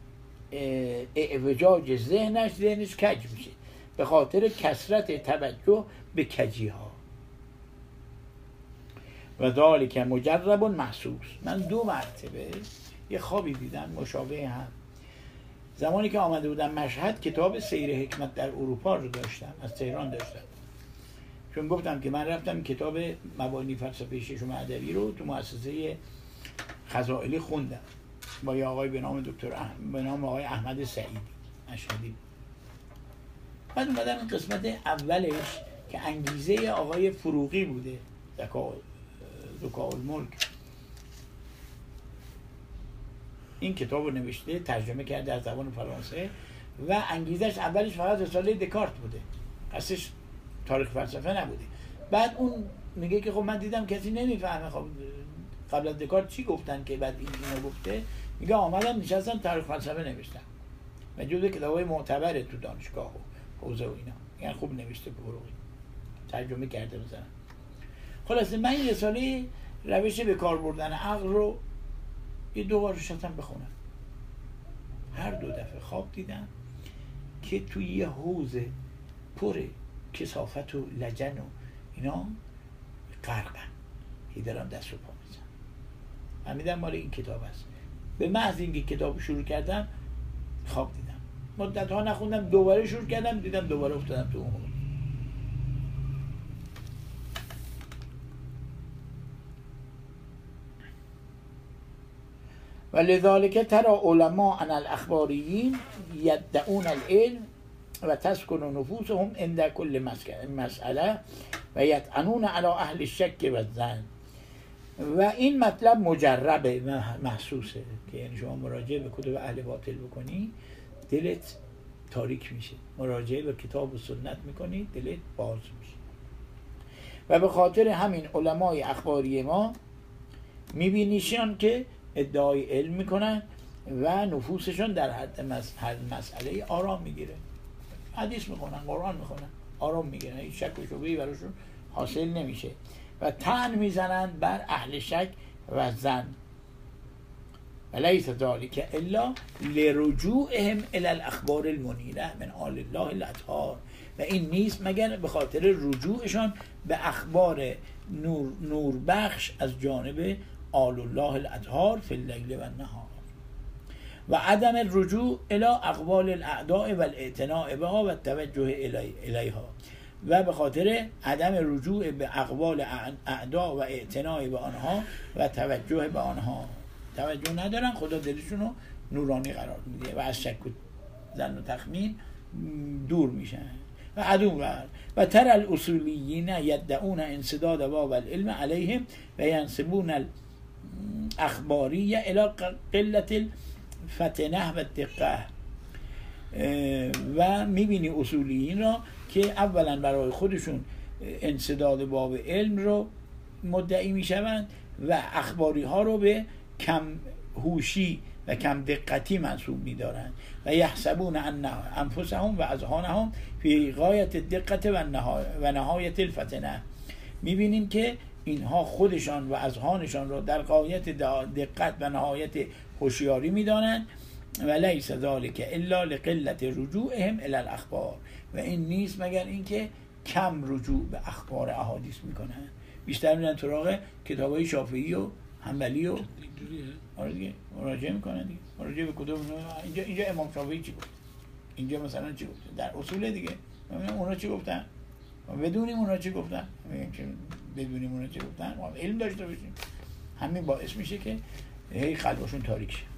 [SPEAKER 1] اعوجاج ذهنش، ذهنش کج میشه به خاطر کثرت توجه به کجی ها. و ذالک مجرب محسوس. من دو مرتبه یه خوابی دیدم مشابه هم، زمانی که آمده بودم مشهد کتاب سیر حکمت در اروپا رو داشتم، از تهران داشتم، چون گفتم که من رفتم کتاب مبانی فلسفه ششم ادبی رو تو مؤسسه خزائلی خوندم با یه آقای به نام دکتر احمد، به نام آقای احمد سعیدی مشهدی. بعد اومدم این قسمت اولش که انگیزه آقای فروغی بوده، ذکاء الملک، این کتاب رو نوشته، ترجمه کرده در زبان فرانسه و انگیزش اولش فقط رساله دکارت بوده، اصلش تاریخ فلسفه نبوده. بعد اون میگه که خب من دیدم کسی نمیفهمه، خب قبل از دکارت چی گفتن که بعد این اینو گفته، میگه آمدم نشستم تاریخ فلسفه نوشتم و جزو کتابای معتبره تو دانشگاه و حوزه و اینا، یعنی خوب نوشته فروغی، ترجمه کرده مثلا. خلاصه من این رساله روش به کار بردن عقل رو یه دو بار نشستم بخونم. هر دو دفعه خواب دیدم که توی یه حوزه پر کثافت و لجن و اینا غرقن، هی دارم دست و پا میزنم. من میدم مال این کتاب است. به محض اینکه کتاب شروع کردم خواب دیدم، مدت ها نخوندم، دوباره شروع کردم دیدم دوباره افتادم تو اون حوزه. ولذلك ترى علماء عن الاخباريين يدعون العلم و تسكن نفوسهم عند كل مسئله و يطعنون على اهل الشك و الظن. و این مطلب مجربه، محسوسه که یعنی شما مراجعه به کتب اهل باطل بکنی دلت تاریک میشه، مراجعه به کتاب و سنت میکنی دلت باز میشه. و به خاطر همین علمای اخباری ما میبینیشان که ادعای علم میکنن و نفوسشون در حد مسئله آرام میگیره، حدیث میخونن، قرآن میخونن، آرام میگیرن، هیچ شک و شبهه‌ای براشون حاصل نمیشه و طعن میزنن بر اهل شک و ظن. ولیس ذلک الا لرجوعهم الی الاخبار المنیره من آل الله الاطهار، و این نیست مگر به خاطر رجوعشان به اخبار نور نور بخش از جانب آل الله الاطهار فی اللیل و النهار، و عدم الرجوع الی اقوال الاعداء و الاعتناء بها و التوجه الیها، و به خاطر عدم رجوع به اقوال اعداء و اعتناء به آنها و توجه به آنها، توجه ندارن، خدا دلشون رو نورانی قرار میده و از شک و ظن و تخمین دور میشن. و عدو و تر الاصولیین یدعون انسداد باب العلم علیهم و ینسبون الاخباریه الی قلت الفتنه و دقه، و میبینی اصولیین را که اولا برای خودشون انسداد باب علم رو مدعی میشوند و اخباری ها رو به کم هوشی و کم دقتی منسوب می‌دارند و یحسبون ان انفسهم و اذهانهم فی غایت دقت و نهایت الفتنه. می‌بینیم که اینها خودشان و اذهانشان را در غایت دقت و نهایت هوشیاری می‌دانند و لیس ذلک الا لقلت رجوعهم الی الاخبار، و این نیست مگر اینکه کم رجوع به اخبار احادیث می‌کنند، بیشتر میرن سراغ کتاب‌های شافعی و حنبلی و آره دیگه مراجعه میکنن دیگه، مراجعه به کتب اینجا اینجا امام شافعی چی گفت، اینجا مثلا چی گفت در اصول دیگه، اونا چی گفتن، بدونیم اونا چی گفتن، میگیم که بدونیم اونا چی گفتن، ما علم داشته باشیم، همین باعث میشه که هی قلبشون تاریک شه.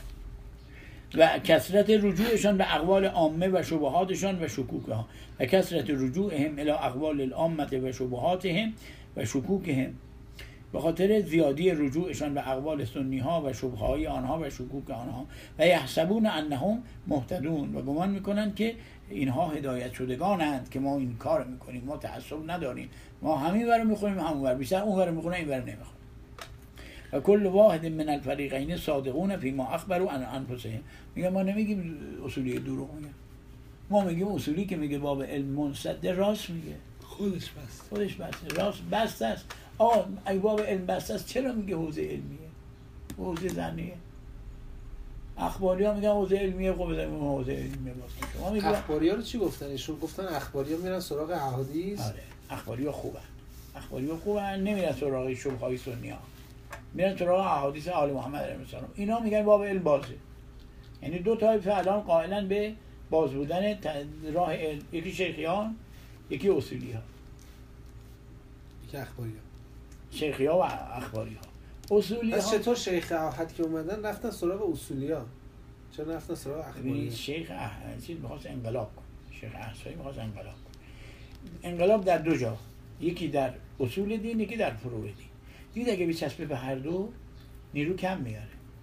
[SPEAKER 1] و کثرت رجوعشان به اقوال عامه و شبهاتشان و شکوکها و کثرت رجوعهم الی اقوال العامه و شبهاتهم و شکوکهم، به خاطر زیادی رجوعشان به اقوال سنی ها و شبهه های آنها و شکوک آنها و یحسبون انهم مهتدون، و گمان میکنن که اینها هدایت شدگانند که ما این کار میکنیم، ما تعصب نداریم، ما همین ور میخونیم همون ور، بیشتر اون ور میخونه این ور نمیخونه. و کل واحد من الفریقین صادقون فیما اخبروا عن انفسهم، میگه ما نمیگیم اصولی دروغ میگه، ما میگیم اصولی که میگه باب علم منصد راست میگه،
[SPEAKER 3] خودش بس
[SPEAKER 1] خودش بس راست بس است. آقا ای باب علم بس است چرا میگه حوزه علمیه، حوزه ظنیه؟ اخباری ها میگن حوزه علمیه، خب بزنیم حوزه علمیه باشه. شما میگن
[SPEAKER 2] اخباری ها رو چی گفتن؟ ایشون گفتن اخباری ها میرن سراغ احادیث.
[SPEAKER 1] آره اخباری ها خوبن، اخباری ها خوبن، نمیرن سراغ شبهه های سنی ها، میرن سراغ احادیث آل محمد علیه السلام. اینا میگن باب علم بازه، یعنی دو طایفه الان قائلن به باز بودن راه علم، یکی شیخیان یکی اصولی ها،
[SPEAKER 2] یکی اخباری ها،
[SPEAKER 1] شیخی ها و اخباری ها. اصولی ها
[SPEAKER 2] پس چطور شیخ احد که اومدن رفتن سراغ اصولی ها، چرا رفتن سراغ اخباری ها؟
[SPEAKER 1] شیخ احد چیز میخواست انقلاب کن، شیخ احسایی میخواست انقلاب کن. انقلاب در دو جا، یکی در اصول دین یکی در فروع دین. دید اگه بچسبه به هر دو نیرو کم میاره،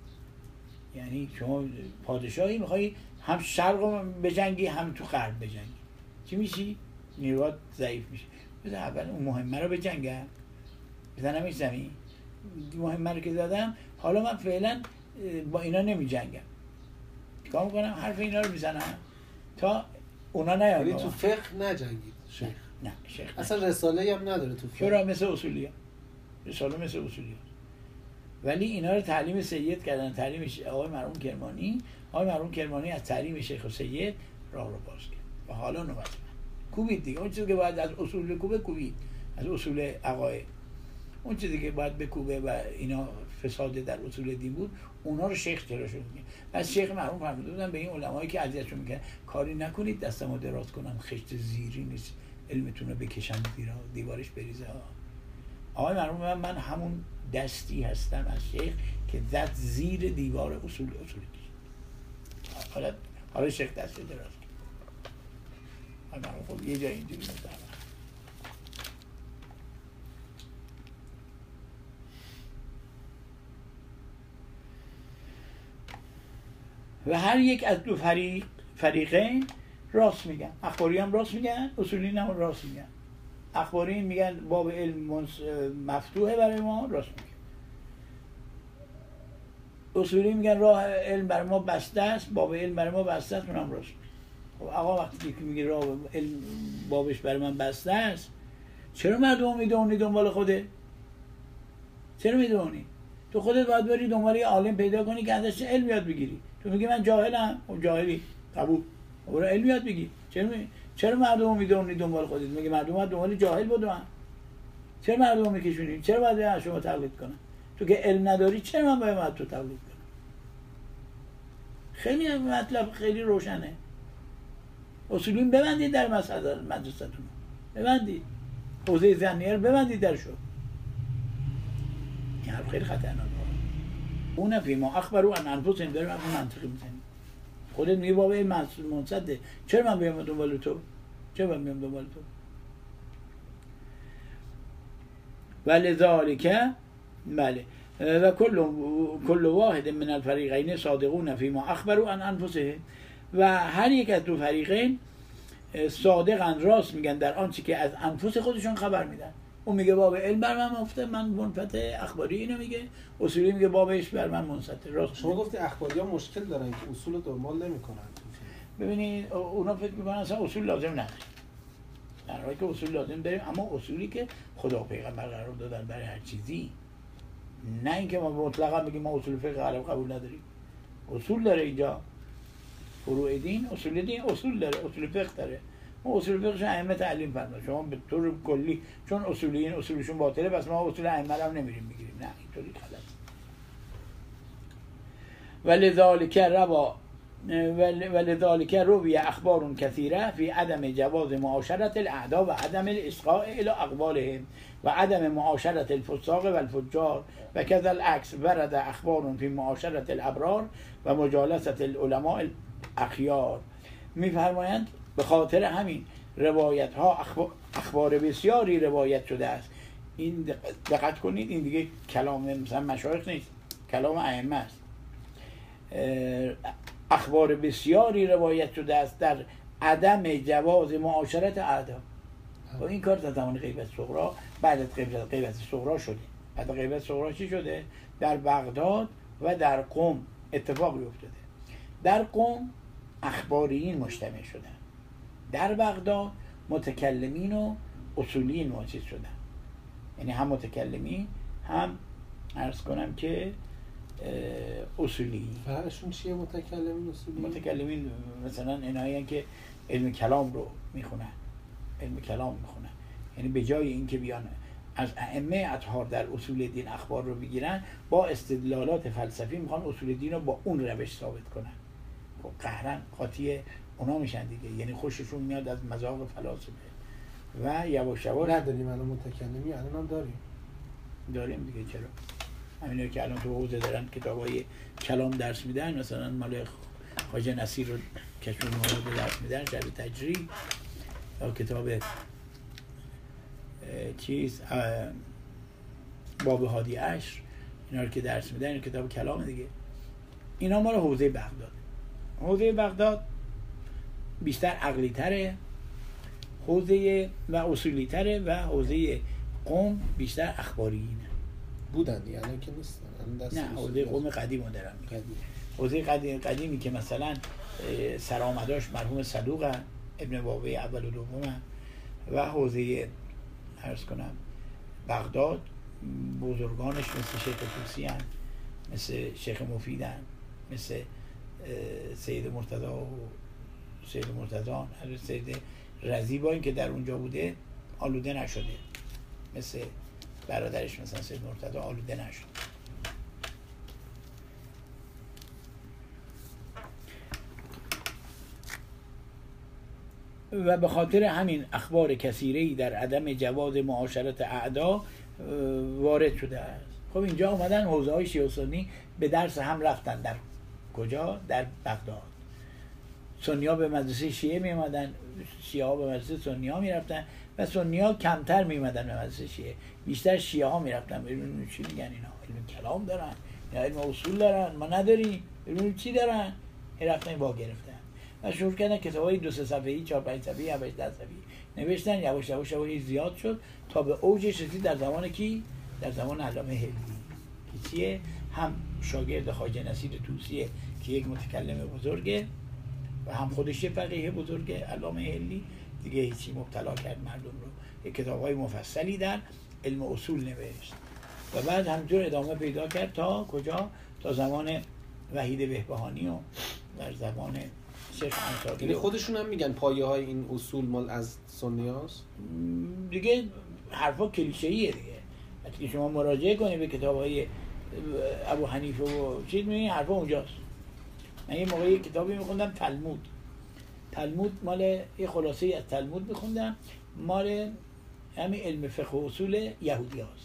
[SPEAKER 1] یعنی شما پادشاهی میخوای هم شرق رو بجنگی هم تو غرب بجنگی، چی میشی؟ نیروات ضعیف میشه. بذار اول اون مهمه رو بجنگم، بزنم این زمین، مهمه رو که زدم حالا من فعلا با اینا نمی جنگم، چیکار میکنم؟ حرف اینا رو میزنم تا اونا نیاد.
[SPEAKER 2] یعنی تو فقه نجنگید شیخ؟
[SPEAKER 1] نه شیخ
[SPEAKER 2] اصلا رساله هم نداره تو فقه.
[SPEAKER 1] چرا؟ مثل اصولی ها، رساله مثل اصولی ها. ولی اینا رو تعلیم سید کردن، تعلیم آقای مرحوم کرمانی. آقای مرحوم کرمانی از تعلیم شیخ و سید راه رو باز کرد و حالا نوبت من کوبید دیگه، اون چیزی که باید از اصول بکوبه کوبید، از اصول عقاید. اون چیزی که باید بکوبه و اینا فساد در اصول دین بود، اونا رو شیخ جلوشون میگه. از شیخ مرحوم فرموده بودن به این علمایی که اذیتشون میکنن کاری نکنید دستمو دراز کنم، خشت زیری نیست علمتون رو بکشم زیرا دیوارش بریزه ها. آقای مرحوم من, من همون دستی هستم از شیخ که زد زیر دیوار اصول اصول دین. حالا حالا شیخ دست دراز کرد. آقای مرحوم خب یه جای اینجوری مثلا و هر یک از دو فریق فریقین راست میگن. اخباری هم راست میگن، اصولیین هم راست میگن. اخباری میگن باب علم مفتوحه برای ما، راست میگن. اصولی میگن راه علم برای ما بسته است، باب علم برای ما بسته است، اونم راست میگن. خب آقا وقتی که میگه راه علم بابش برای من بسته است، چرا مردم میدونی دنبال خوده؟ چرا میدونی؟ تو خودت باید بری دنبال یه عالم پیدا کنی که ازش علم یاد بگیری. تو میگی من جاهلم، اون جاهلی، قبول. برو علم یاد بگیر. چرا می... چرا مردم میدونی دنبال خودت؟ میگه مردم باید دنبال جاهل بدون. چرا مردم میکشونی؟ چرا باید از شما تقلید کنن؟ تو که علم نداری چرا من باید از تو تقلید کنم؟ خیلی مطلب خیلی روشنه. اصولین ببندید در مسئله مدرسه‌تون. ببندید. حوزه ذهنیه رو ببندید درشو. این حرف خیلی خطرناکه. اون فیما اخبروا عن انفسهم داره اون منطقی میزنی. خودت میگی بابا این منصده، چرا من بیام دنبال تو؟ چرا من بیام دنبال تو؟ ولذالک بله و کل کل واحد من الفریقین صادقون فیما اخبروا عن انفسهم و هر یک از دو فریقین صادقن، راست میگن در آنچه که از انفس خودشون خبر میدن. اون میگه باب علم بر من مفته، من منفتح. اخباری اینو میگه، اصولی میگه بابش بر من منسطح. راست
[SPEAKER 2] شما گفتی اخباری ها مشکل دارن که اصول رو دنبال نمیکنن.
[SPEAKER 1] ببینید اونا فکر میکنن اصلا اصول لازم نداره، در حالی که اصول لازم داریم، اما اصولی که خدا پیغمبر قرار دادن برای هر چیزی، نه اینکه ما مطلقا بگیم ما اصول فقه عرب قبول نداریم. اصول داره اینجا، فروع دین، اصول دین اصول داره، اصول فقه داره. ما اصول فقهش ائمه تعلیم فرمودن. شما به طور کلی چون اصولیین اصولشون باطله بس ما اصول ائمه رو هم نمیریم بگیریم، نه اینطوری غلط. ولذالک روا ولذالک روی اخبار کثیره فی عدم جواز معاشرت الاعداء و عدم الاسقاء الى اقوالهم و عدم معاشرت الفساق و الفجار و كذا العکس. ورد اخبار فی معاشرت الابرار و مجالست العلماء الاخیار. میفرمایند به خاطر همین روایت ها اخبار بسیاری روایت شده است. این دقت کنید، این دیگه کلام مثلا مشایخ نیست، کلام ائمه است. اخبار بسیاری روایت شده است در عدم جواز معاشرت اعدا. و این کار در زمان غیبت صغری، بعد از غیبت صغری شده. بعد از غیبت صغری چی شده؟ در بغداد و در قم اتفاقی افتاده. در قم اخباریین مجتمع شدن، در بغداد متکلمین و اصولیین موجود شدن. یعنی هم متکلمین هم عرض کنم که اصولی.
[SPEAKER 2] فرقشون چیه متکلمین اصولی؟
[SPEAKER 1] متکلمین مثلا اینایی که علم کلام رو میخونن، علم کلام میخونن، یعنی به جای اینکه بیان از ائمه اطهار در اصول دین اخبار رو بگیرن، با استدلالات فلسفی میخوان اصول دین رو با اون روش ثابت کنن. خب قهرن قاطی اونا میشن دیگه، یعنی خوششون میاد از مذاق فلاسفه و یواش یواش.
[SPEAKER 2] نداریم الان متکلمی، الان هم داریم
[SPEAKER 1] داریم دیگه. چرا؟ همینه که الان تو حوزه دارن کتابای کلام درس میدن، مثلا مال خواجه نصیر رو کشف المراد درس میدن، شرح تجرید، یا کتاب چیز باب هادی عشر، اینا رو که درس میدن، این کتاب کلام دیگه. اینا مال حوزه بغداد. حوزه بغداد بیشتر عقلی تره، حوزه و اصولی تره، و حوزه قم بیشتر اخبارینه.
[SPEAKER 2] بودن دیگه، الان که نیستن.
[SPEAKER 1] نه، حوزه قوم قدیم رو دارم میگم. حوزه قدیم قدیمی که مثلا سرآمداش مرحوم صدوق ابن بابی اول و دوم، و حوزه عرض کنم بغداد بزرگانش مثل شیخ طوسی هن، مثل شیخ مفید هن، مثل سید مرتضی و سید مرتضان، سید رضی، با این که در اونجا بوده آلوده نشده، مثل برادرش مثلا سید مرتضی آلوده نشد. و به خاطر همین اخبار کثیری در عدم جواز معاشرت اعدا وارد شده است. خب اینجا اومدن حوزه های شیعه و سنی به درس هم رفتن. در کجا؟ در بغداد. سنی ها به مدرسه شیعه می اومدن، شیعه ها به مدرسه سنی ها می رفتن، و سنی ها کمتر می اومدن به مدرسه شیعه، بیشتر شیعه ها می رفتن. ببینید چی میگن اینا، علم کلام دارن یا علم اصول دارن، ما نداریم. ببینید چی دارن، هی رفتن وا گرفتن و شروع کردن کتابای دو سه صفحه‌ای، چهار پنج صفحه‌ای، هشت ده صفحه‌ای نوشتن. یواش یواش یواش زیاد شد تا به اوجش رسید در زمان کی؟ در زمان علامه هلی که چیه؟ هم شاگرد خواجه نصیر طوسیه که یک متکلم بزرگه و هم خودش فقیه بزرگه علامه هلی دیگه، هیچی مبتلا کرد مردم رو. یک کتاب‌های مفصلی در علم اصول نوشت و بعد همینطور ادامه پیدا کرد تا کجا؟ تا زمان وحید بهبهانی و در زمان شیخ انصاری.
[SPEAKER 2] یعنی خودشون هم میگن پایه های این اصول مال از سنی هاست
[SPEAKER 1] دیگه. حرفا کلیشه‌ایه دیگه. وقتی شما مراجعه کنید به کتاب‌های ابو حنیفه و چیز می‌بینید حرفا اونجاست. من یه موقعی کتابی می‌خوندم تلمود. تلمود مال یه خلاصه‌ای از تلمود می‌خوندم، مال همین علم فقه و اصول یهودی‌هاست.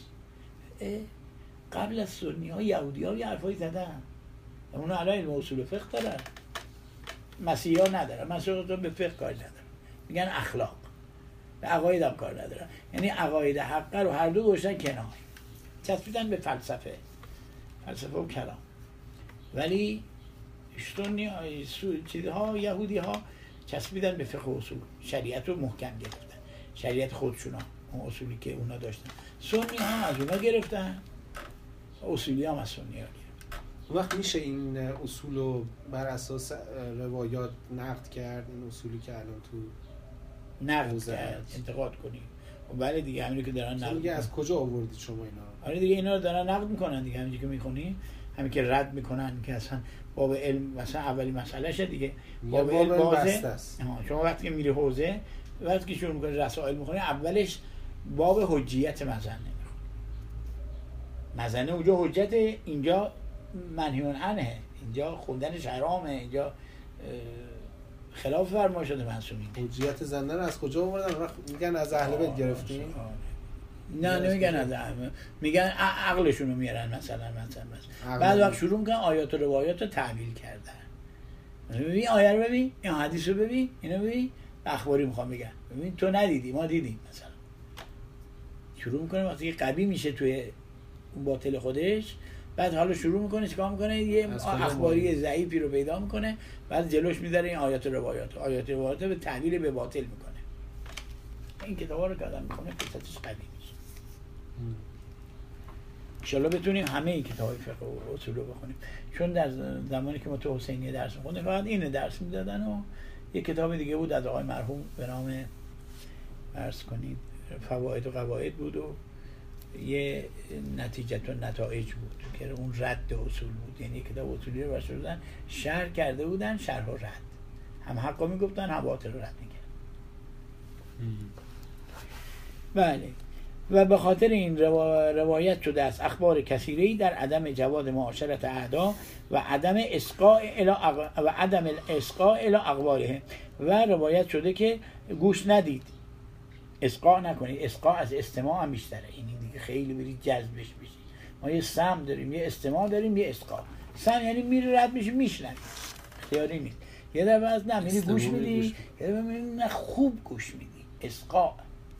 [SPEAKER 1] قبل از سنی‌ها یهودی‌ها یه حرفایی زدن. اونا الان علم اصول فقه دارن. مسیحی‌ها ندارن. مسیحی‌ها به فقه کار ندارن. میگن اخلاق. به عقاید هم کار ندارن. یعنی عقاید حقه رو هر دو گذاشتن کنار. چسبیدن به فلسفه. فلسفه و کلام. ولی سنی چیزها یهودی‌ها چسبیدن به فقه و اصول. شریعت رو محکم گرفتن. شریعت خودشونا، اون اصولی که اونا داشتن. سنی ها از اونا گرفتن، اصولی هم از سنی ها گرفتن.
[SPEAKER 2] اون وقت میشه این اصول رو بر اساس روایات نقد کرد، این اصولی که الان تو
[SPEAKER 1] نقد کرد، انتقاد کنیم. و بله دیگه همینی که دارن نقد
[SPEAKER 2] میگه از کجا آوردید شما اینا؟
[SPEAKER 1] آره دیگه اینا رو دارن نقد میکنن دیگه، همینجوری که میخونی، همین که رد میکنن که اصلا باب علم مثلا اولی مسئلهشه دیگه.
[SPEAKER 2] باب علم بسته است.
[SPEAKER 1] شما وقتی که میری حوزه، وقتی که شروع میکنی رسائل میخونی، اولش باب حجیت مزنه میخونی. مزنه اونجا حجت، اینجا منهیون عنه، اینجا خوندنش حرامه، اینجا خلاف فرما شده منسومین.
[SPEAKER 2] حجیت زنده رو از کجا آوردن؟ میگن از اهل بیت گرفتیم.
[SPEAKER 1] نه نمیگن از اهل، میگن عقلشون رو میارن مثلا مثلا مثلا بعد وقت شروع میکنن آیات و روایات رو تعبیل کردن. ببین آیه رو ببین، این حدیث رو ببین، اینو ببین، اخباری میخوام بگم، ببین تو ندیدی ما دیدیم مثلا. شروع میکنه وقتی قوی میشه توی اون باطل خودش، بعد حالا شروع میکنه چیکار میکنه؟ یه اخباری ضعیفی رو پیدا میکنه، بعد جلوش میذاره این آیات و روایات، آیات و روایات به تعبیر به باطل میکنه. این کتابا رو که آدم میخونه قصتش قوی میشه. انشالله بتونیم همه این کتاب فقه و اصول رو بخونیم، چون در زمانی که ما تو حسینیه درس میخوندیم فقط اینو درس میدادن و یه کتاب دیگه بود از آقای مرحوم به نام عرض کنید فواید و قواعد بود و یه نتیجه و نتایج بود که اون رد اصول بود. یعنی کتاب اصولی رو برش بودن شرح کرده بودن، شرح و رد، هم حقا میگفتن هم باطل رو رد میکرد. بله. و به خاطر این روا... روایت شده است اخبار کثیره‌ای در عدم جواز معاشرت اعدا و عدم اسقاء الی اغ... و عدم الاسقاء الی اقواله، و روایت شده که گوش ندید، اسقاء نکنید. اسقاء از استماع هم بیشتره، این دیگه خیلی برید جذبش بشید. ما یه سمع داریم، یه استماع داریم، یه اسقاء. سمع یعنی میره رد میشه میشنوی، اختیاری نیست. یه دفعه از نه میری گوش میدی، یه دفعه میری نه خوب گوش میدی. اسقاء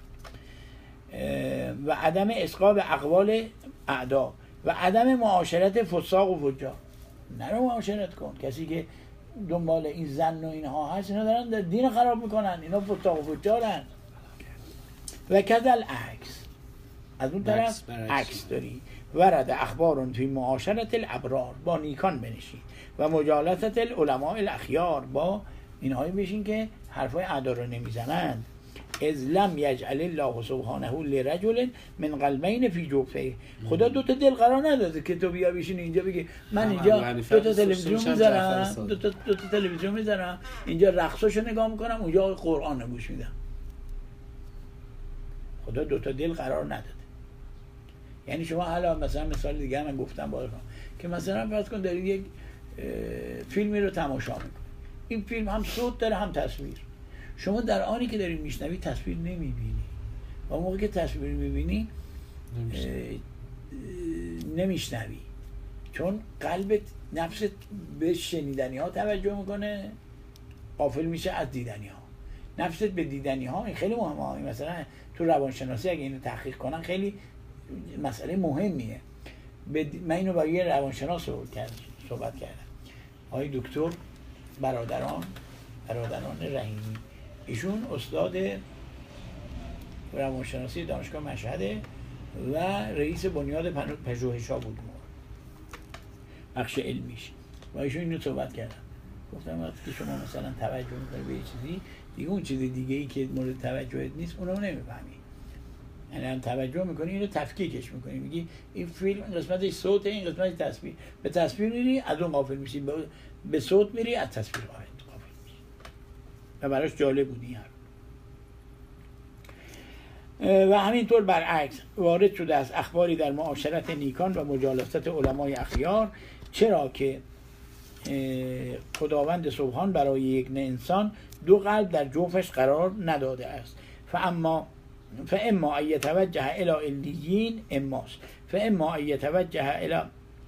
[SPEAKER 1] و عدم اسقاء به اقوال اعدا و عدم معاشرت فساق و فجار. نرو معاشرت کن، کسی که دنبال این زن و اینها هست اینا دارن دین خراب میکنن، اینا فساق و فجارن. و کذل عکس، از اون طرف عکس داری. ورد اخبارون فی معاشرت الابرار، با نیکان بنشین و مجالست العلماء الاخیار، با اینهایی بشین که حرفای اعدا رو نمیزنند. از لم یجعل الله سبحانه لرجل من قلبین فی جوفه، خدا دو تا دل قرار نداده که تو بیا بشین اینجا بگی من اینجا دو تا تلویزیون میذارم، دو تا دو تا تلویزیون میذارم، اینجا رقصاشو نگاه میکنم، اونجا قرآن رو گوش میدم. خدا دو تا دل قرار نداده. یعنی شما حالا مثلا مثال دیگه من گفتم براتون که مثلا فرض کن دارید یک فیلمی رو تماشا میکنید، این فیلم هم صوت داره هم تصویر. شما در آنی که داری میشنوی تصویر نمیبینی و موقعی که تصویر میبینی نمیشنوی، چون قلبت نفست به شنیدنی ها توجه میکنه، غافل میشه از دیدنی ها. نفست به دیدنی ها این خیلی مهمه. مثلا تو روانشناسی اگه اینو تحقیق کنن خیلی مسئله مهمیه. من اینو با یه روانشناس صحبت کردم، آقای دکتر برادران برادران رحیمی. ایشون استاد روانشناسی دانشگاه مشهد و رئیس بنیاد پژوهش‌ها بود بخش علمیش و ایشون اینو صحبت کردن. گفتم وقتی شما مثلا توجه می‌کنی به یه چیزی دیگه، اون چیز دیگه ای که مورد توجهت نیست اونو نمی‌فهمی. یعنی هم توجه می‌کنی اینو تفکیکش می‌کنی، میگی این فیلم قسمتش صوت، این قسمتش تصویر. به تصویر میری از اون غافل میشی، به صوت میری از تصویر غافل میشی. و براش جالب بود این. و همینطور برعکس وارد شده از اخباری در معاشرت نیکان و مجالست علمای اخیار، چرا که خداوند سبحان برای یک انسان دو قلب در جوفش قرار نداده است. فاما فاما ان یتوجه الی علیین اماست فاما ان یتوجه الی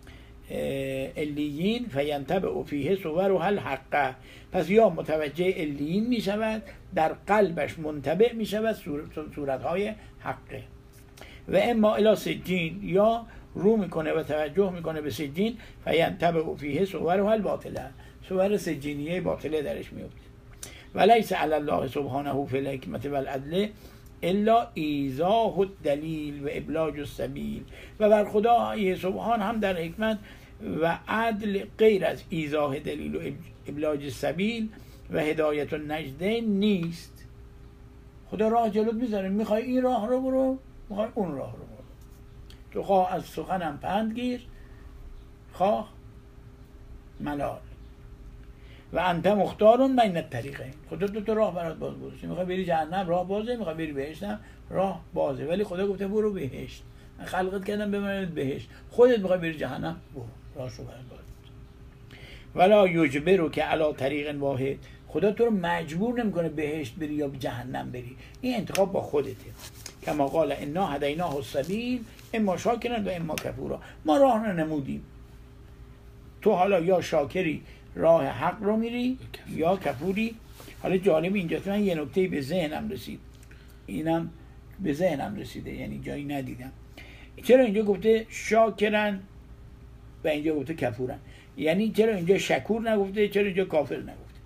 [SPEAKER 1] علیین فینتبع فیه صورها الحق. پس یا متوجه علیین می شود، در قلبش منتبع می شود صورتهای حقه. و اما الی سجین، یا رو میکنه و توجه میکنه به سجین، فینتبع فیه صورها الباطله، صور سجینیه باطله درش میفته. ولیس علی الله سبحانه فی الحکمت و العدل الا ایضاح الدلیل و ابلاج السبیل. و بر خدای سبحان هم در حکمت و عدل غیر از ایضاح دلیل و ابلاج السبیل و هدایت النجدین نیست. خدا راه جلوت میذاره، میخوای این راه رو برو، میخوای اون راه رو برو. تو خواه از سخنم پند گیر، خواه ملال. و انت مختارون بین الطریقین. خدا دو تا راه برات باز گذاشته، میخوای بری جهنم راه بازه، میخوای بری بهشتم راه بازه. ولی خدا گفته برو بهشت، من خلقت کردم ببرمت بهشت. خودت میخوای بری جهنم، برو راهشو برات باز. ولا یجبرو که علی طریق واحد، خدا تو رو مجبور نمیکنه بهشت بری یا جهنم بری، این انتخاب با خودته. کما قال انا هدیناه السبیل اما شاکرا و اما کفورا. ما راه رو نمودیم، تو حالا یا شاکری راه حق رو میری یا کفوری. حالا جالب اینجا من یه نکته به ذهنم رسید، اینم به ذهنم رسیده، یعنی جایی ندیدم. چرا اینجا گفته شاکرن و اینجا گفته کفورن؟ یعنی چرا اینجا شکور نگفته، چرا اینجا کافر نگفته؟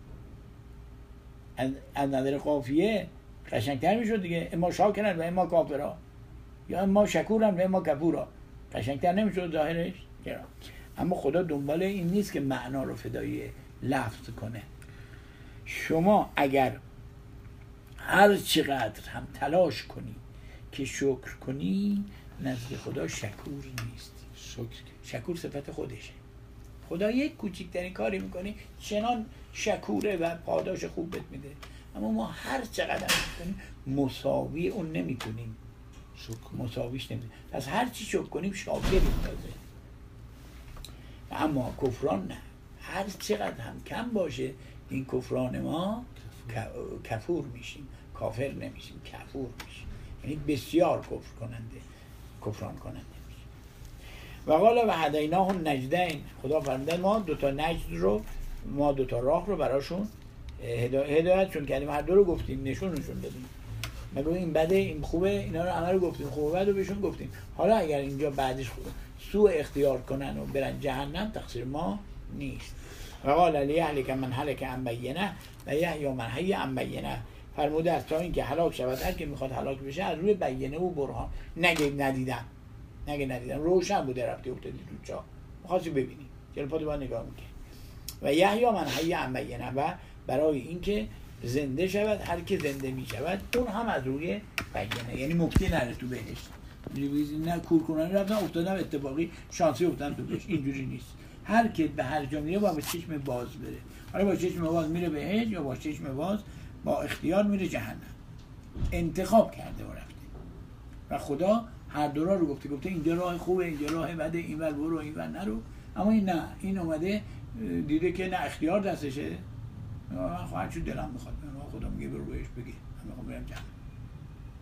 [SPEAKER 1] از, از نظر قافیه قشنگتر میشد دیگه، اما شاکرن و اما کافرا، یا اما شکورن و اما کفورا. قشنگتر نمیشد ظاهرش؟ چرا؟ اما خدا دنبال این نیست که معنا رو فدای لفظ کنه. شما اگر هر چقدر هم تلاش کنی که شکر کنی، نزد خدا شکور نیستی. شکر شکور صفت خودشه. خدا یک کوچکترین کاری میکنه چنان شکوره و پاداش خوب بهت میده، اما ما هر چقدر هم کنیم مساوی اون نمیتونیم، شکر مساویش نمیتونیم. پس هر چی شکر کنیم شاکریم تازه. اما کفران نه، هر چقدر هم کم باشه این کفران ما کفور میشیم، کافر نمیشیم، کفور میشیم، یعنی بسیار کفر کننده، کفران کننده میشیم. و قال و هدیناه النجدین، خدا فرموده ما دو تا نجد رو، ما دو تا راه رو براشون هدایتشون کردیم، هر دو رو گفتیم، نشونشون دادیم. مگه این بده این خوبه، اینا رو همه رو گفتیم، خوبه بد رو بهشون گفتیم. حالا اگر اینجا بعدش سوء اختیار کنن و برن جهنم، تقصیر ما نیست. و قال لیهلک من هلک عن بینه و یحیی من حی عن بینه. فرموده است تا اینکه هلاک شود هر که میخواد هلاک بشه از روی بینه و برهان. نگه ندیدم، نگه ندیدم، روشن بوده رفتی افتادی تو چاه، می‌خواستی ببینی، جلوات با نگاه میکنی. و یحیی من حی عن بینه، و برای اینکه زنده شود هر که زنده میشود، اون هم از روی بینه، یعنی مفتی نره تو بهشت. نه کورکورانه رفتن افتادم اتفاقی شانسی افتادم تو بهشت، اینجوری نیست. هر که به هر جا میره با به چشم باز بره، حالا با چشم باز میره بهشت یا با چشم باز با اختیار میره جهنم. انتخاب کرده و رفته و خدا هر دو راه رو گفته، گفته اینجا راه خوبه، اینجا راه بده، اینور برو اینور نرو. اما این نه، این اومده دیده که نه اختیار دستشه، من خواهد چون دلم میخواد، خدا میگه برو بهش بگی من میخوام برم جهنم.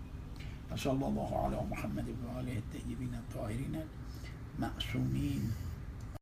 [SPEAKER 1] صلی الله علی محمد و آله الطیبین الطاهرین المعصومین.